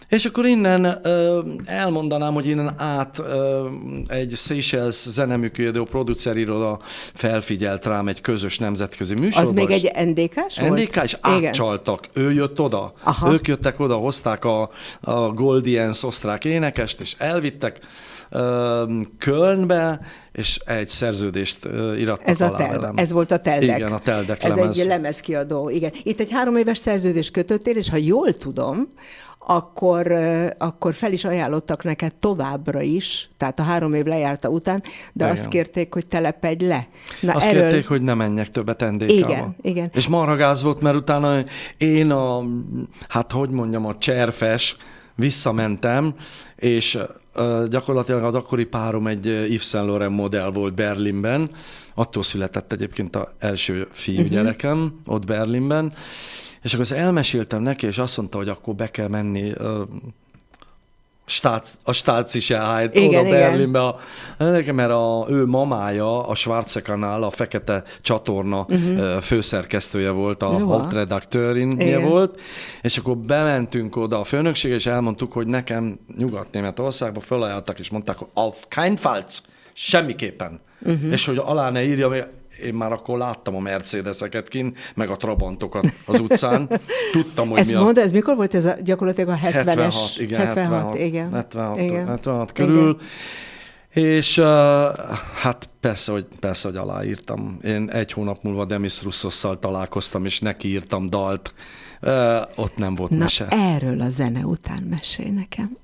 És akkor innen ö, elmondanám, hogy innen át ö, egy Seychelles zeneműködő produceríroda felfigyelt rám egy közös nemzetközi műsorban. Az még egy en dé ká-s volt? en dé ká, és átcsaltak. Ő jött oda. Aha. Ők jöttek oda, hozták a, a Goldiens osztrák énekest, és elvittek ö, Kölnbe, és egy szerződést ö, irattak ez alá a tel, velem. Ez volt a Teldek. Igen, a Teldek ez lemez. egy lemezkiadó, igen. Itt egy három éves szerződést kötöttél, és ha jól tudom, akkor, akkor fel is ajánlottak neked továbbra is, tehát a három év lejárta után, de igen. azt kérték, hogy telepedj le. Na, azt erről... kérték, hogy ne menjek többet en dé ká-ba. Igen, igen. És marha gáz volt, mert utána én a, hát hogy mondjam, a cserfes, visszamentem, és uh, gyakorlatilag az akkori párom egy Yves Saint Laurent modell volt Berlinben, attól született egyébként az első fiúgyerekem uh-huh. ott Berlinben, és akkor elmeséltem neki, és azt mondta, hogy akkor be kell menni uh, Stác, a Staatsisiheit oda Berlinbe, a, mert a, ő mamája a Schwarze-Kanál, a Fekete Csatorna uh-huh. főszerkesztője volt, a Hauptredaktőrinje volt, és akkor bementünk oda a főnökségre, és elmondtuk, hogy nekem Nyugat-Németországba felajánlottak, és mondták, hogy auf keinen Fall, semmiképpen. Uh-huh. És hogy alá ne írjam, én már akkor láttam a Mercedeseket kint, meg a Trabantokat az utcán. Tudtam, hogy ezt mi a... Mondd, ez mikor volt ez a, gyakorlatilag a hetvenes? hetvenhat, igen, hetvenhat, igen. hetvenhat, igen. hetvenhat körül. Igen. És uh, hát persze hogy, persze, hogy aláírtam. Én egy hónap múlva Demis Roussosszal találkoztam, és neki írtam dalt. Uh, ott nem volt Na, mese. Erről a zene után mesélj nekem.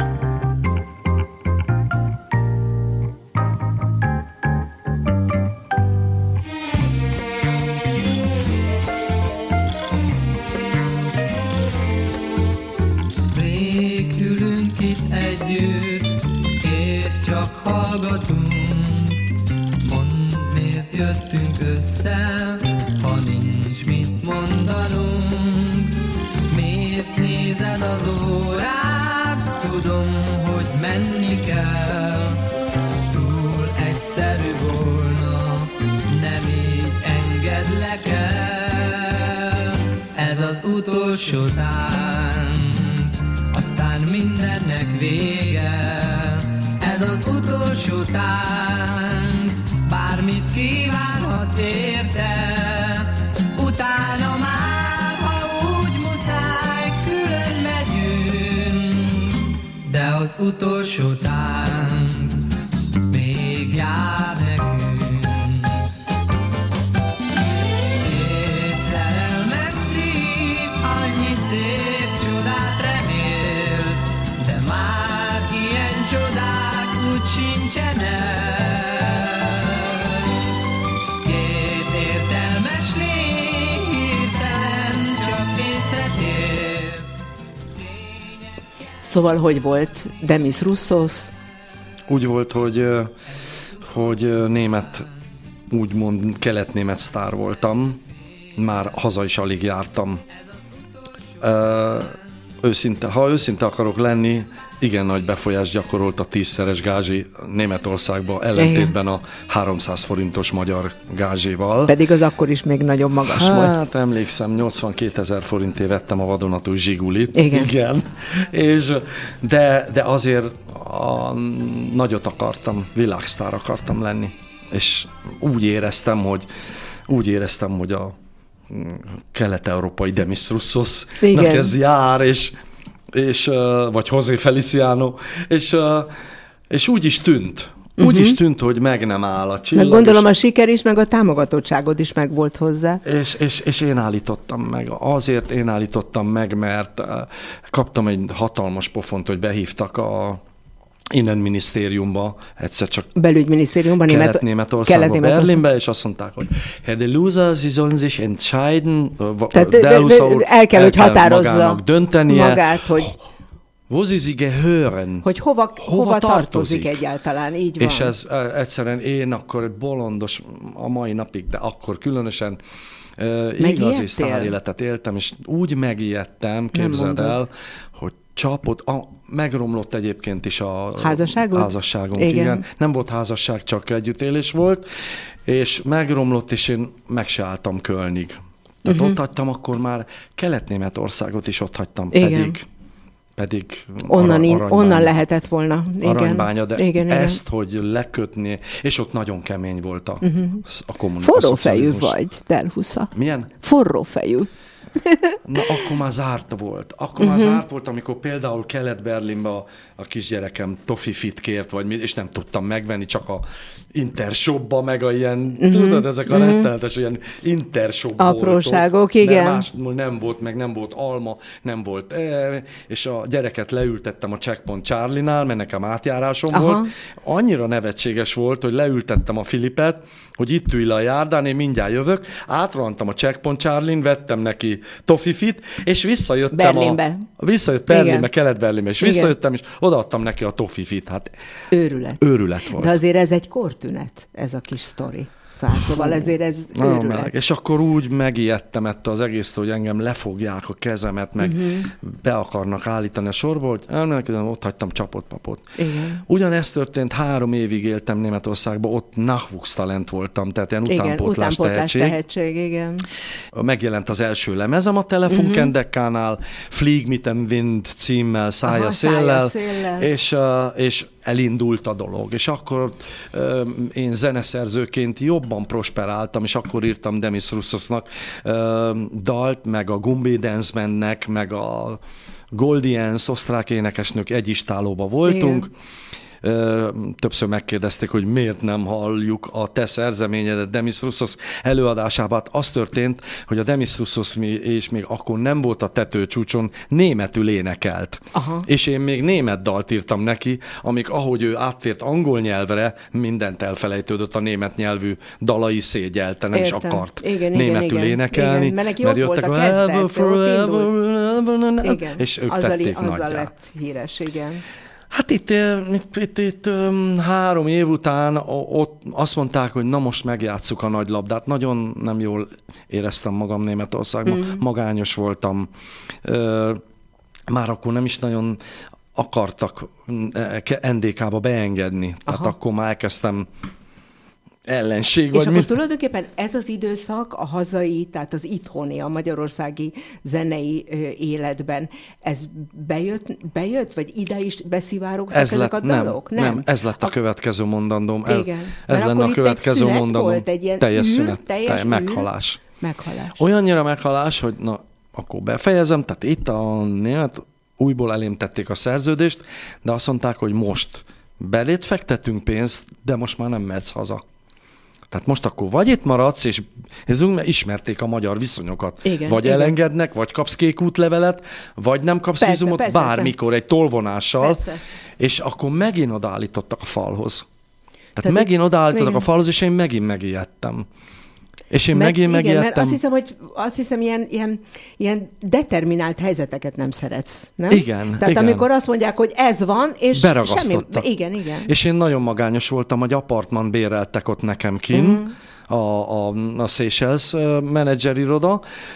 Együtt, és csak hallgatunk. Mondd, miért jöttünk össze, ha nincs mit mondanunk. Miért nézed az órát, tudom, hogy menni kell. Túl egyszerű volna, nem így engedlek el. Ez az utolsó tánc, aztán mindennek vége. Ez az utolsó tánc, bármit kívánhatsz érte. Utána már, ha úgy muszáj, külön megyünk. De az utolsó tánc még jár nekünk. Két szerelmes szív, annyi szép csodát remél, de már ilyen csodák úgy sincsenek. Két értelmes lény hirtelen csak észretér. Szóval hogy volt Demis Roussos? Úgy volt, hogy, hogy német, úgymond kelet-német sztár voltam. Már haza is alig jártam. Őszinte, ha őszinte akarok lenni, igen nagy befolyást gyakorolt a tízszeres gázsi Németországba, ellentétben a háromszáz forintos magyar gázsival. Pedig az akkor is még nagyon magas hát, volt. Hát emlékszem, nyolcvankétezer forintért vettem a vadonatúj Zsigulit. Igen. Igen. És, de, de azért a, nagyot akartam, világsztár akartam lenni. És úgy éreztem, hogy úgy éreztem, hogy a kelet-európai Demis Roussosnak ez jár, és és, vagy José Feliciano, és, és úgy is tűnt. Úgy uh-huh. is tűnt, hogy meg nem áll a csillag. Meg gondolom a siker is, meg a támogatottságod is meg volt hozzá. És, és, és én állítottam meg. Azért én állítottam meg, mert kaptam egy hatalmas pofont, hogy behívtak a Innenminisztériumba, egyszer csak belügyminisztériumban, Kelet-Németországba, Berlinbe, és azt mondták, hogy Herr de Lusa, Sie sollen sich entscheiden, tehát de Lusa úr, el kell, hogy határozza döntenie, magát, hogy wo Sie sie gehören, hogy hova, hova, hova tartozik egyáltalán, így van. És ez egyszerűen én akkor bolondos a mai napig, de akkor különösen uh, igazi sztáréletet éltem, és úgy megijedtem, képzeld el, hogy csapott, a, megromlott egyébként is a házasságunk. házasságunk igen. igen. Nem volt házasság, csak együttélés volt, és megromlott, és én meg se álltam Kölnig. Tehát uh-huh. ott hagytam akkor már Kelet-Németországot is ott hagytam, igen. pedig pedig onnan, in, aranybánya, onnan lehetett volna. Igen. Aranybánya, de igen, ezt, igen. hogy lekötni, és ott nagyon kemény volt a, uh-huh. a kommunizmus. Forró fejű vagy, Delhusza. Milyen? Forró fejű. Na, akkor már zárt volt. Akkor uh-huh. már zárt volt, amikor például Kelet-Berlinben a, a kisgyerekem toffifit kért, vagy mi, és nem tudtam megvenni, csak a Intershopba, meg a ilyen, uh-huh. tudod, ezek a uh-huh. rettenetes ilyen Intershop apróságok, boltok, igen. Más nem volt, meg nem volt alma, nem volt, e, és a gyereket leültettem a Checkpoint Charlie-nál, mert nekem átjárásom Aha. volt. Annyira nevetséges volt, hogy leültettem a Filipet, hogy itt ülj le a járdán, én mindjárt jövök, átrantam a Checkpoint Charlie-n, vettem neki toffifit, és visszajöttem Berlinbe. a... Visszajött Berlinbe, Kelet-Berlinbe, és igen. visszajöttem, és odaadtam neki a toffifit. Hát őrület. Őrület volt. De azért ez egy kortünet, ez a kis sztori. Tehát, szóval ezért ez őrület. És akkor úgy megijedtem ettől az egésztől, hogy engem lefogják a kezemet, meg uh-huh. be akarnak állítani a sorba, hogy elmenekültem, ott hagytam csapott-papot. Igen. Ugyanezt történt, három évig éltem Németországban, ott Nachwuchstalent voltam, tehát ilyen utánpótlás tehetség. tehetség. Igen. Megjelent az első lemezem a Telefonkendekkánál, uh-huh. Flieg mit dem Wind címmel, Szállj a széllel, és, és elindult a dolog. És akkor uh, én zeneszerzőként jobban prosperáltam, és akkor írtam Demis Roussosnak uh, dalt, meg a Gumbi Dance Bandnek, meg a Goldiens, osztrák énekesnők egyistálóba voltunk. Igen. Többször megkérdezték, hogy miért nem halljuk a te szerzeményedet Demis Roussos előadásában. Hát az történt, hogy a Demis Roussos és még akkor nem volt a tetőcsúcson, németül énekelt. Aha. És én még német dalt írtam neki, amik ahogy ő áttért angol nyelvre, mindent elfelejtődött, a német nyelvű dalai szégyelte, nem is akart igen, németül igen, énekelni. Igen, mert neki ott volt a kezdet, forever, és, és ők azzal, tették azzal nagyjá. lett híres, igen. Hát itt, itt, itt, itt három év után ott azt mondták, hogy na most megjátsszuk a nagy labdát. Nagyon nem jól éreztem magam Németországban, mm. magányos voltam. Már akkor nem is nagyon akartak en dé ká-ba beengedni. Tehát Aha. akkor már elkezdtem ellenség. És vagy akkor mi? tulajdonképpen ez az időszak a hazai, tehát az itthoni, a magyarországi zenei ö, életben, ez bejött, bejött, vagy ide is beszivárogtak ez ezek lett, a dalok? Nem, nem, nem, ez lett a, a következő mondandóm. El, igen. Ez Mert lenne a következő mondandóm. Volt, egy ilyen teljes űr, szünet, teljes teljes űr, meghalás. meghalás. Olyannyira meghalás, hogy na, akkor befejezem, tehát itt a német újból elém tették a szerződést, de azt mondták, hogy most belét fektetünk pénzt, de most már nem mehetsz haza. Tehát most akkor vagy itt maradsz, és mert ismerték a magyar viszonyokat. Igen, vagy igen. elengednek, vagy kapsz kék útlevelet, vagy nem kapsz persze, vízumot, persze, bármikor egy tolvonással, persze. És akkor megint odaállítottak a falhoz. Tehát, Tehát megint odaállítottak igen. a falhoz, és én megint megijedtem. És én Meg, megint igen, megijedtem. Mert azt hiszem, hogy azt hiszem, ilyen, ilyen, ilyen determinált helyzeteket nem szeretsz, nem? Igen. Tehát igen. amikor azt mondják, hogy ez van, és semmi... Igen, igen. És én nagyon magányos voltam, hogy apartman béreltek ott nekem kin, mm. a, a, a Seychelles menedzser iroda,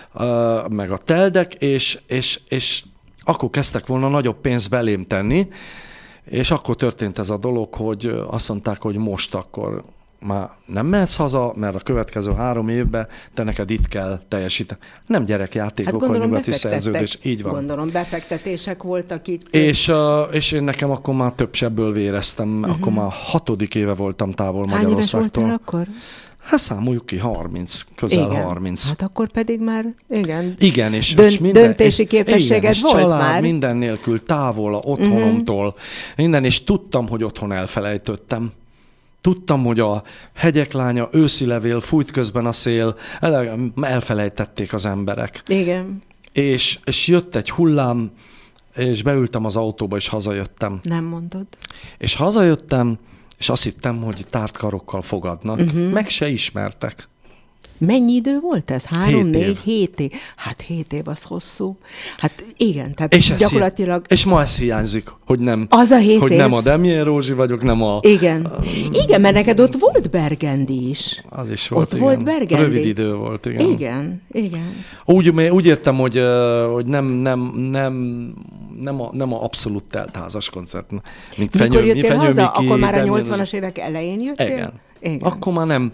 meg a Teldek, és, és, és akkor kezdtek volna nagyobb pénzt belém tenni, és akkor történt ez a dolog, hogy azt mondták, hogy most akkor már nem mehetsz haza, mert a következő három évben te neked itt kell teljesíteni. Nem gyerekjátékok, hát a nyugati szerződés. Így van. Gondolom, befektetések voltak itt. És, uh, és én nekem akkor már több sebből véreztem, uh-huh. akkor már hatodik éve voltam távol Hány Magyarországtól. Hány éves voltál akkor? Hát számoljuk ki, harminc, közel igen. harminc. Hát akkor pedig már, igen. Igen, és, Dön- és minden, döntési képességed igen, és volt család, már. minden nélkül, távol, a otthonomtól, uh-huh. minden, és tudtam, hogy otthon elfelejtöttem. Tudtam, hogy a hegyek lánya, őszi levél, fújt közben a szél, elfelejtették az emberek. Igen. És, és jött egy hullám, és beültem az autóba, és hazajöttem. Nem mondod. És hazajöttem, és azt hittem, hogy tárt karokkal fogadnak. Uh-huh. Meg se ismertek. Mennyi idő volt ez? Három, hét négy, év. hét év? Hát hét év az hosszú. Hát igen, tehát és gyakorlatilag... Hi- és ma ez hiányzik, hogy nem, az a hét hogy év. nem a Demjén Rózsi vagyok, nem a... Igen. A... Igen, mert neked ott volt Bergendi is. Az is volt, ott igen. volt Bergendi. Rövid idő volt, igen. Igen, igen. Úgy, úgy értem, hogy, hogy nem, nem, nem, nem, a, nem a abszolút teltházas koncert. Mint Mikor fenyő, jöttél fenyő, haza? Miki, Akkor már a Demjén nyolcvanas évek elején jöttél? Igen. Igen. Akkor már nem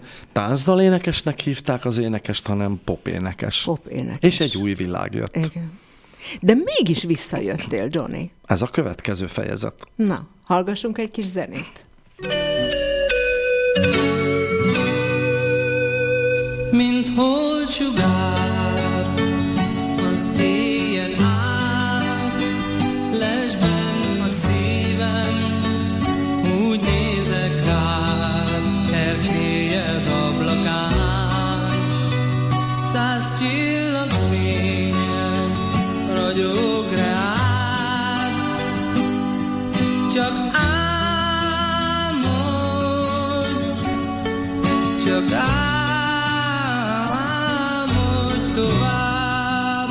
táncdalénekesnek hívták az énekest, hanem popénekes. Popénekes. És egy új világ jött. Igen. De mégis visszajöttél, Johnny. Ez a következő fejezet. Na, hallgassunk egy kis zenét. Mint holtsugár az éjjel át, lesben a szívem, úgy nézek rád, erkélyed ablakán. Száz csillagfénye ragyog rád, csak álmodj, csak álmodj tovább.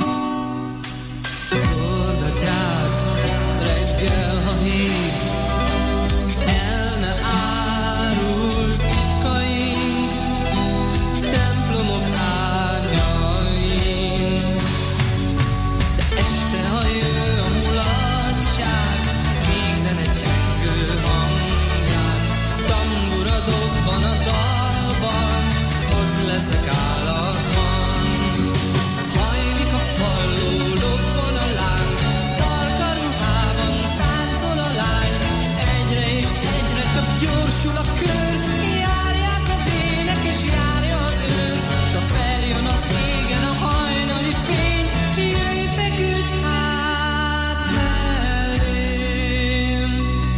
Szórd a csát reggel, ha hív, el ne árulkaink, templomok árnyain. De este, ha jön a mulatság, még zene csengő hangján, tambura dobban a dalban, ott leszek állatban. Hajlik a palló, lobban a láng, tarka ruhában táncol a lány. Egyre és egyre csak gyorsul a kör, járják az ének és járja az őr. Csak feljön az égen a hajnali fény, jöjj, feküdj hát mellém.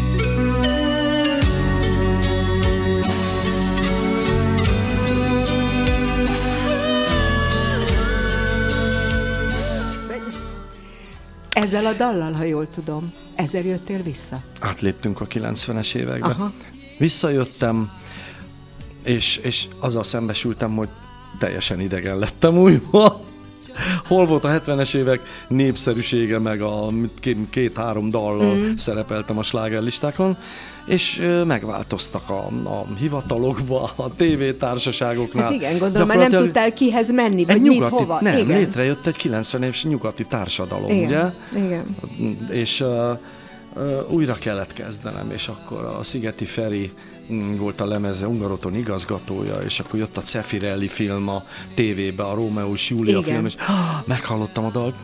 Ezzel a dallal, ha jól tudom, ezzel jöttél vissza. Átléptünk a kilencvenes évekbe. Aha. Visszajöttem, és, és azzal szembesültem, hogy teljesen idegen lettem újra. Hol volt a hetvenes évek népszerűsége, meg a két- két-három dallal mm. szerepeltem a slágerlistákon, és ö, megváltoztak a, a hivatalokba, a tévétársaságoknál. Hát igen, gondolom, mert nem tudtál kihez menni, vagy egy mit, nyugati, hova. Nem, igen. létrejött egy kilencven éves nyugati társadalom, Igen, ugye? igen. És uh, uh, újra kellett kezdenem, és akkor a Szigeti Feri mm, volt a lemeze, Ungaroton igazgatója, és akkor jött a Cefirelli film a tévébe, a Rómeó és Júlia Igen. film, és ah, meghallottam a dalt.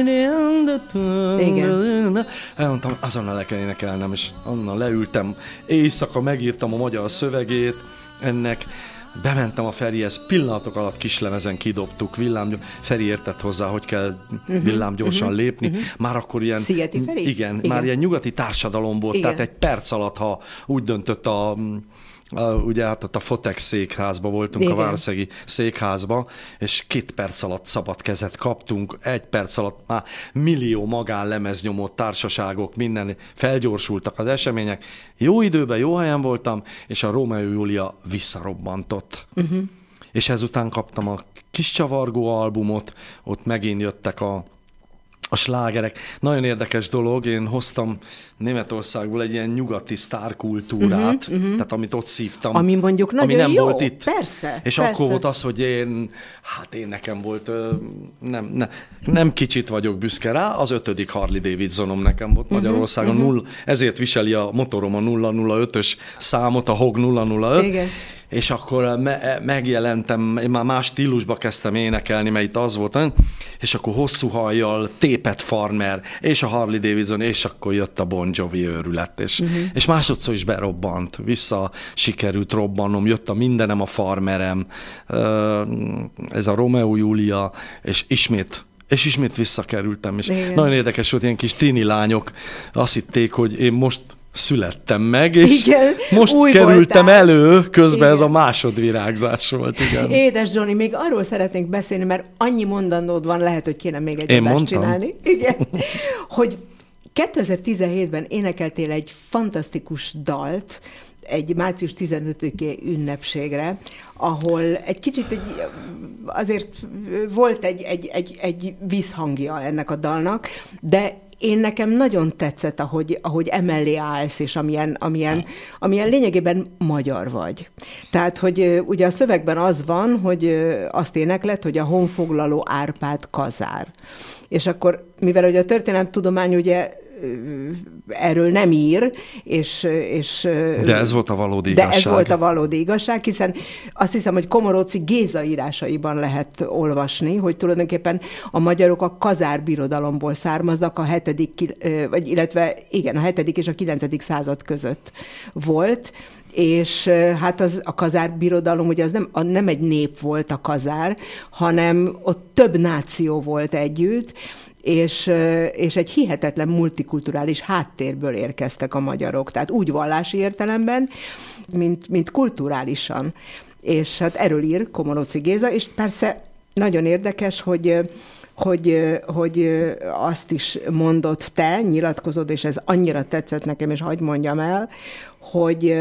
Igen. Elmondtam, azonnal le kell énekelnem, és onnan leültem, éjszaka megírtam a magyar szövegét ennek, bementem a Ferihez, pillanatok alatt kislemezen kidobtuk, villám, Feri értett hozzá, hogy kell uh-huh, villámgyorsan uh-huh, lépni. Uh-huh. Már akkor ilyen... Szigeti Feri? Igen, Igen, már ilyen nyugati társadalom volt, igen. tehát egy perc alatt, ha úgy döntött a... a ugye hát ott a Fotex székházba voltunk, igen. A Várszegi székházba, és két perc alatt szabad kezet kaptunk, egy perc alatt már millió magánlemeznyomott társaságok, minden, felgyorsultak az események. Jó időben, jó helyen voltam, és a Rómeó Júlia visszarobbantott. Uh-huh. És ezután kaptam a Kis Csavargó albumot, ott megint jöttek a a slágerek. Nagyon érdekes dolog, én hoztam Németországból egy ilyen nyugati sztárkultúrát, uh-huh, uh-huh. tehát amit ott szívtam. Ami mondjuk nagyon ami nem jó, volt itt. Persze. És persze. akkor volt az, hogy én, hát én nekem volt, nem, nem, nem kicsit vagyok büszke rá, az ötödik Harley Davidsonom nekem volt Magyarországon, uh-huh, null, ezért viseli a motorom a nulla nulla ötös számot, a Hog nulla nulla öt. Igen. És akkor me- megjelentem, én már más stílusba kezdtem énekelni, mert itt az volt, és akkor hosszú hajjal, tépet farmer, és a Harley Davidson, és akkor jött a Bon Jovi őrület, és, uh-huh. és másodszor is berobbant, vissza sikerült robbanom, jött a Mindenem a farmerem, ez a Rómeó Júlia, és ismét és ismét visszakerültem, és igen. Nagyon érdekes volt, ilyen kis tini lányok azt hitték, hogy én most születtem meg, és igen, most kerültem voltál. elő, közben igen. Ez a másodvirágzás volt, igen. Édes Johnny, még arról szeretnénk beszélni, mert annyi mondanód van, lehet, hogy kéne még egy adást csinálni. Igen. Hogy kétezer-tizenhétben énekeltél egy fantasztikus dalt, egy március tizenötödiki ünnepségre, ahol egy kicsit egy, azért volt egy, egy, egy, egy vízhangja ennek a dalnak, de én nekem nagyon tetszett, ahogy, ahogy emellé állsz, és amilyen, amilyen, amilyen lényegében magyar vagy. Tehát, hogy ugye a szövegben az van, hogy azt énekled, hogy a honfoglaló Árpád kazár. És akkor, mivel ugye a történelemtudomány ugye erről nem ír, és, és... De ez volt a valódi igazság. De ez volt a valódi igazság, hiszen azt hiszem, hogy Komorowczy Géza írásaiban lehet olvasni, hogy tulajdonképpen a magyarok a Kazár birodalomból származnak, a hetedik, vagy illetve igen, a hetedik és a kilencedik század között volt, és hát az, a Kazár birodalom, ugye az nem, a, nem egy nép volt a Kazár, hanem ott több náció volt együtt, és, és egy hihetetlen multikulturális háttérből érkeztek a magyarok, tehát úgy vallási értelemben, mint, mint kulturálisan. És hát erről ír Komorowczy Géza, és persze nagyon érdekes, hogy Hogy, hogy azt is mondott te, nyilatkozod, és ez annyira tetszett nekem, és hadd mondjam el, hogy,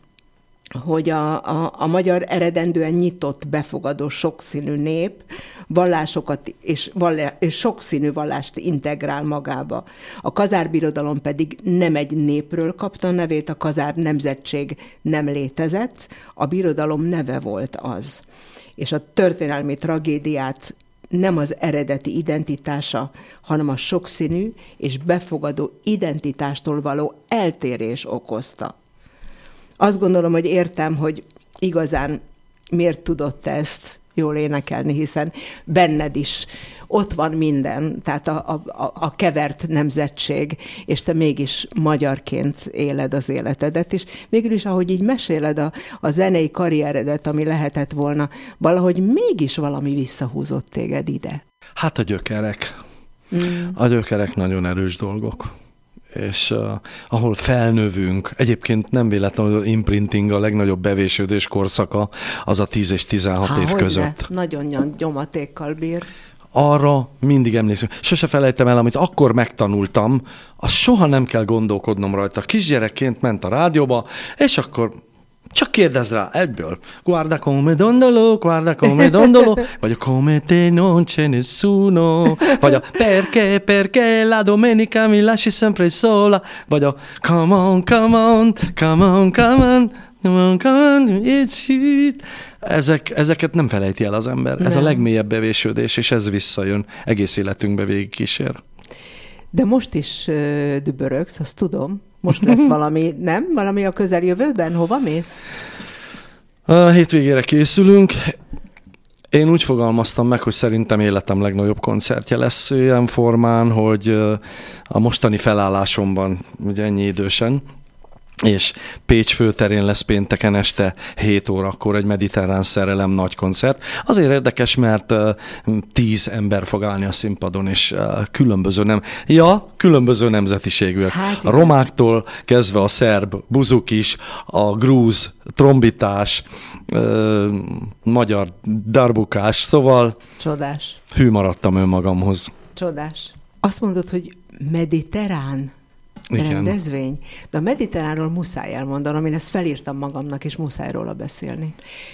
hogy a, a, a magyar eredendően nyitott, befogadó, sokszínű nép vallásokat és, vallá, és sokszínű vallást integrál magába. A Kazár birodalom pedig nem egy népről kapta a nevét, a Kazár nemzetség nem létezett, a birodalom neve volt az. És a történelmi tragédiát nem az eredeti identitása, hanem a sokszínű és befogadó identitástól való eltérés okozta. Azt gondolom, hogy értem, hogy igazán miért tudott ezt jól énekelni, hiszen benned is ott van minden, tehát a, a, a kevert nemzetség, és te mégis magyarként éled az életedet, és mégis, ahogy így meséled a, a zenei karrieredet, ami lehetett volna, valahogy mégis valami visszahúzott téged ide. Hát a gyökerek. Mm. A gyökerek nagyon erős dolgok. És uh, ahol felnövünk, egyébként nem véletlenül az imprinting a legnagyobb bevésődés korszaka, az a tíz és tizenhat Há, év között. Ne? Nagyon nyomatékkal bír. Arra mindig emlékszem. Sose felejtem el, amit akkor megtanultam, azt soha nem kell gondolkodnom rajta. Kisgyerekként ment a rádióba, és akkor csak kérdezz rá egyből. Guarda come dondolo, guarda come dondolo, vagy a come te non ce nessuno, vagy a perché, perché la domenica mi lasci sempre sola, vagy a come on, come on, come on, come on, come on, come on, it's it. Ezek, ezeket nem felejti el az ember. Nem. Ez a legmélyebb bevésődés, és ez visszajön. Egész életünkbe végig kísér. De most is uh, dübörögsz, azt tudom. Most lesz valami, nem? Valami a közeljövőben? Hova mész? A hétvégére készülünk. Én úgy fogalmaztam meg, hogy szerintem életem legnagyobb koncertje lesz ilyen formán, hogy a mostani felállásomban, ugye ennyi idősen, és Pécs főterén lesz pénteken este hét órakor egy mediterrán szerelem nagy koncert. Azért érdekes, mert uh, tíz ember fog állni a színpadon, és uh, különböző nem, ja, különböző nemzetiségűek. Hát, a romáktól kezdve a szerb, buzukis, a grúz, trombitás, uh, magyar, darbukás, szóval csodás. Hű maradtam önmagamhoz. Csodás. Azt mondod, hogy mediterrán rendezvény. De a mediterránról muszáj elmondanom, én ezt felírtam magamnak, és muszáj róla beszélni.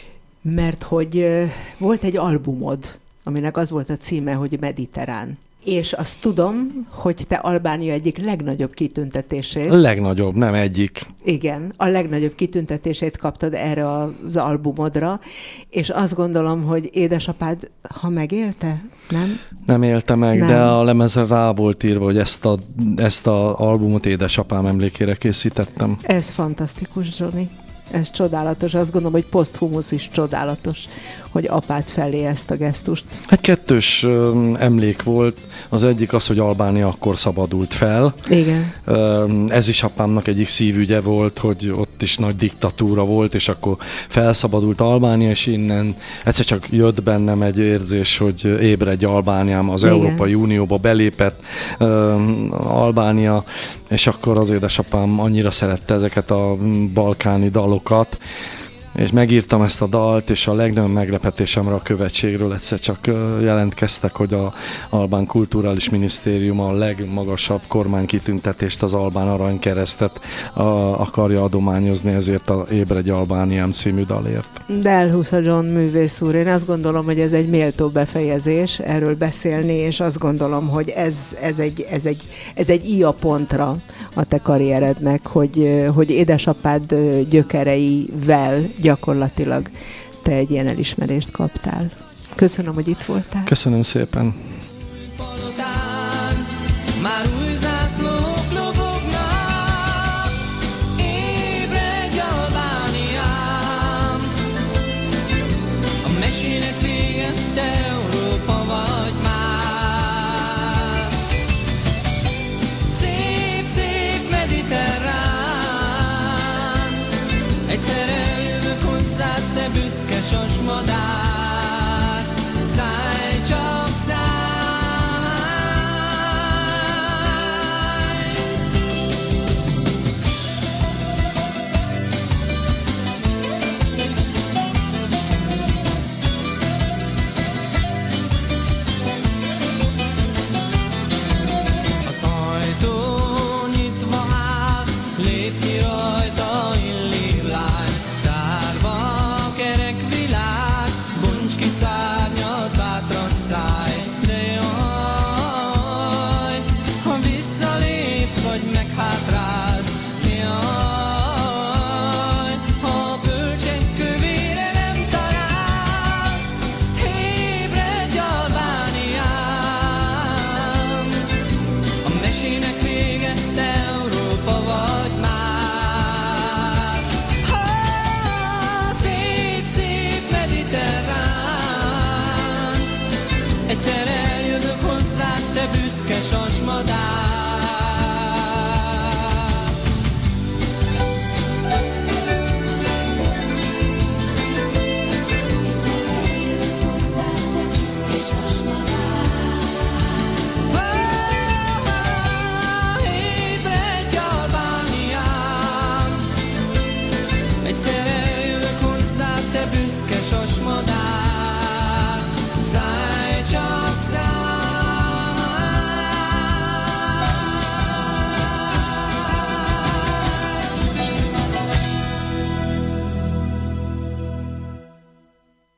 Mert hogy volt egy albumod, aminek az volt a címe, hogy Mediterrán. És azt tudom, hogy te Albánia egyik legnagyobb kitüntetését... Legnagyobb, nem egyik. Igen, a legnagyobb kitüntetését kaptad erre az albumodra, és azt gondolom, hogy édesapád, ha megélte, nem? Nem élte meg, nem. De a lemezre rá volt írva, hogy ezt a, ezt a albumot édesapám emlékére készítettem. Ez fantasztikus, Johnny. Ez csodálatos. Azt gondolom, hogy poszthumusz is csodálatos, hogy apád felé ezt a gesztust. Egy kettős um, emlék volt. Az egyik az, hogy Albánia akkor szabadult fel. Igen. Um, ez is apámnak egyik szívügye volt, hogy ott is nagy diktatúra volt, és akkor felszabadult Albánia, és innen egyszer csak jött bennem egy érzés, hogy ébredj Albániám, az Igen. Európai Unióba belépett um, Albánia, és akkor az édesapám annyira szerette ezeket a balkáni dalokat, és megírtam ezt a dalt, és a legnagyobb meglepetésemre a követségről egyszer csak jelentkeztek, hogy a Albán Kulturális Minisztérium a legmagasabb kormánykitüntetést, az Albán Aranykeresztet a, akarja adományozni ezért a Ébredj Albániám című dalért. Del Husa John művész úr, én azt gondolom, hogy ez egy méltó befejezés erről beszélni, és azt gondolom, hogy ez, ez, egy, ez, egy, ez egy ija pontra a te karrierednek, hogy, hogy édesapád gyökereivel gyakorlatilag te egy ilyen elismerést kaptál. Köszönöm, hogy itt voltál. Köszönöm szépen. Már új zászlók Egyszer eljövök hozzád, te büszke sasmadár, szállj csak szállj. Az ajtó nyitva áll, lép ki rajta,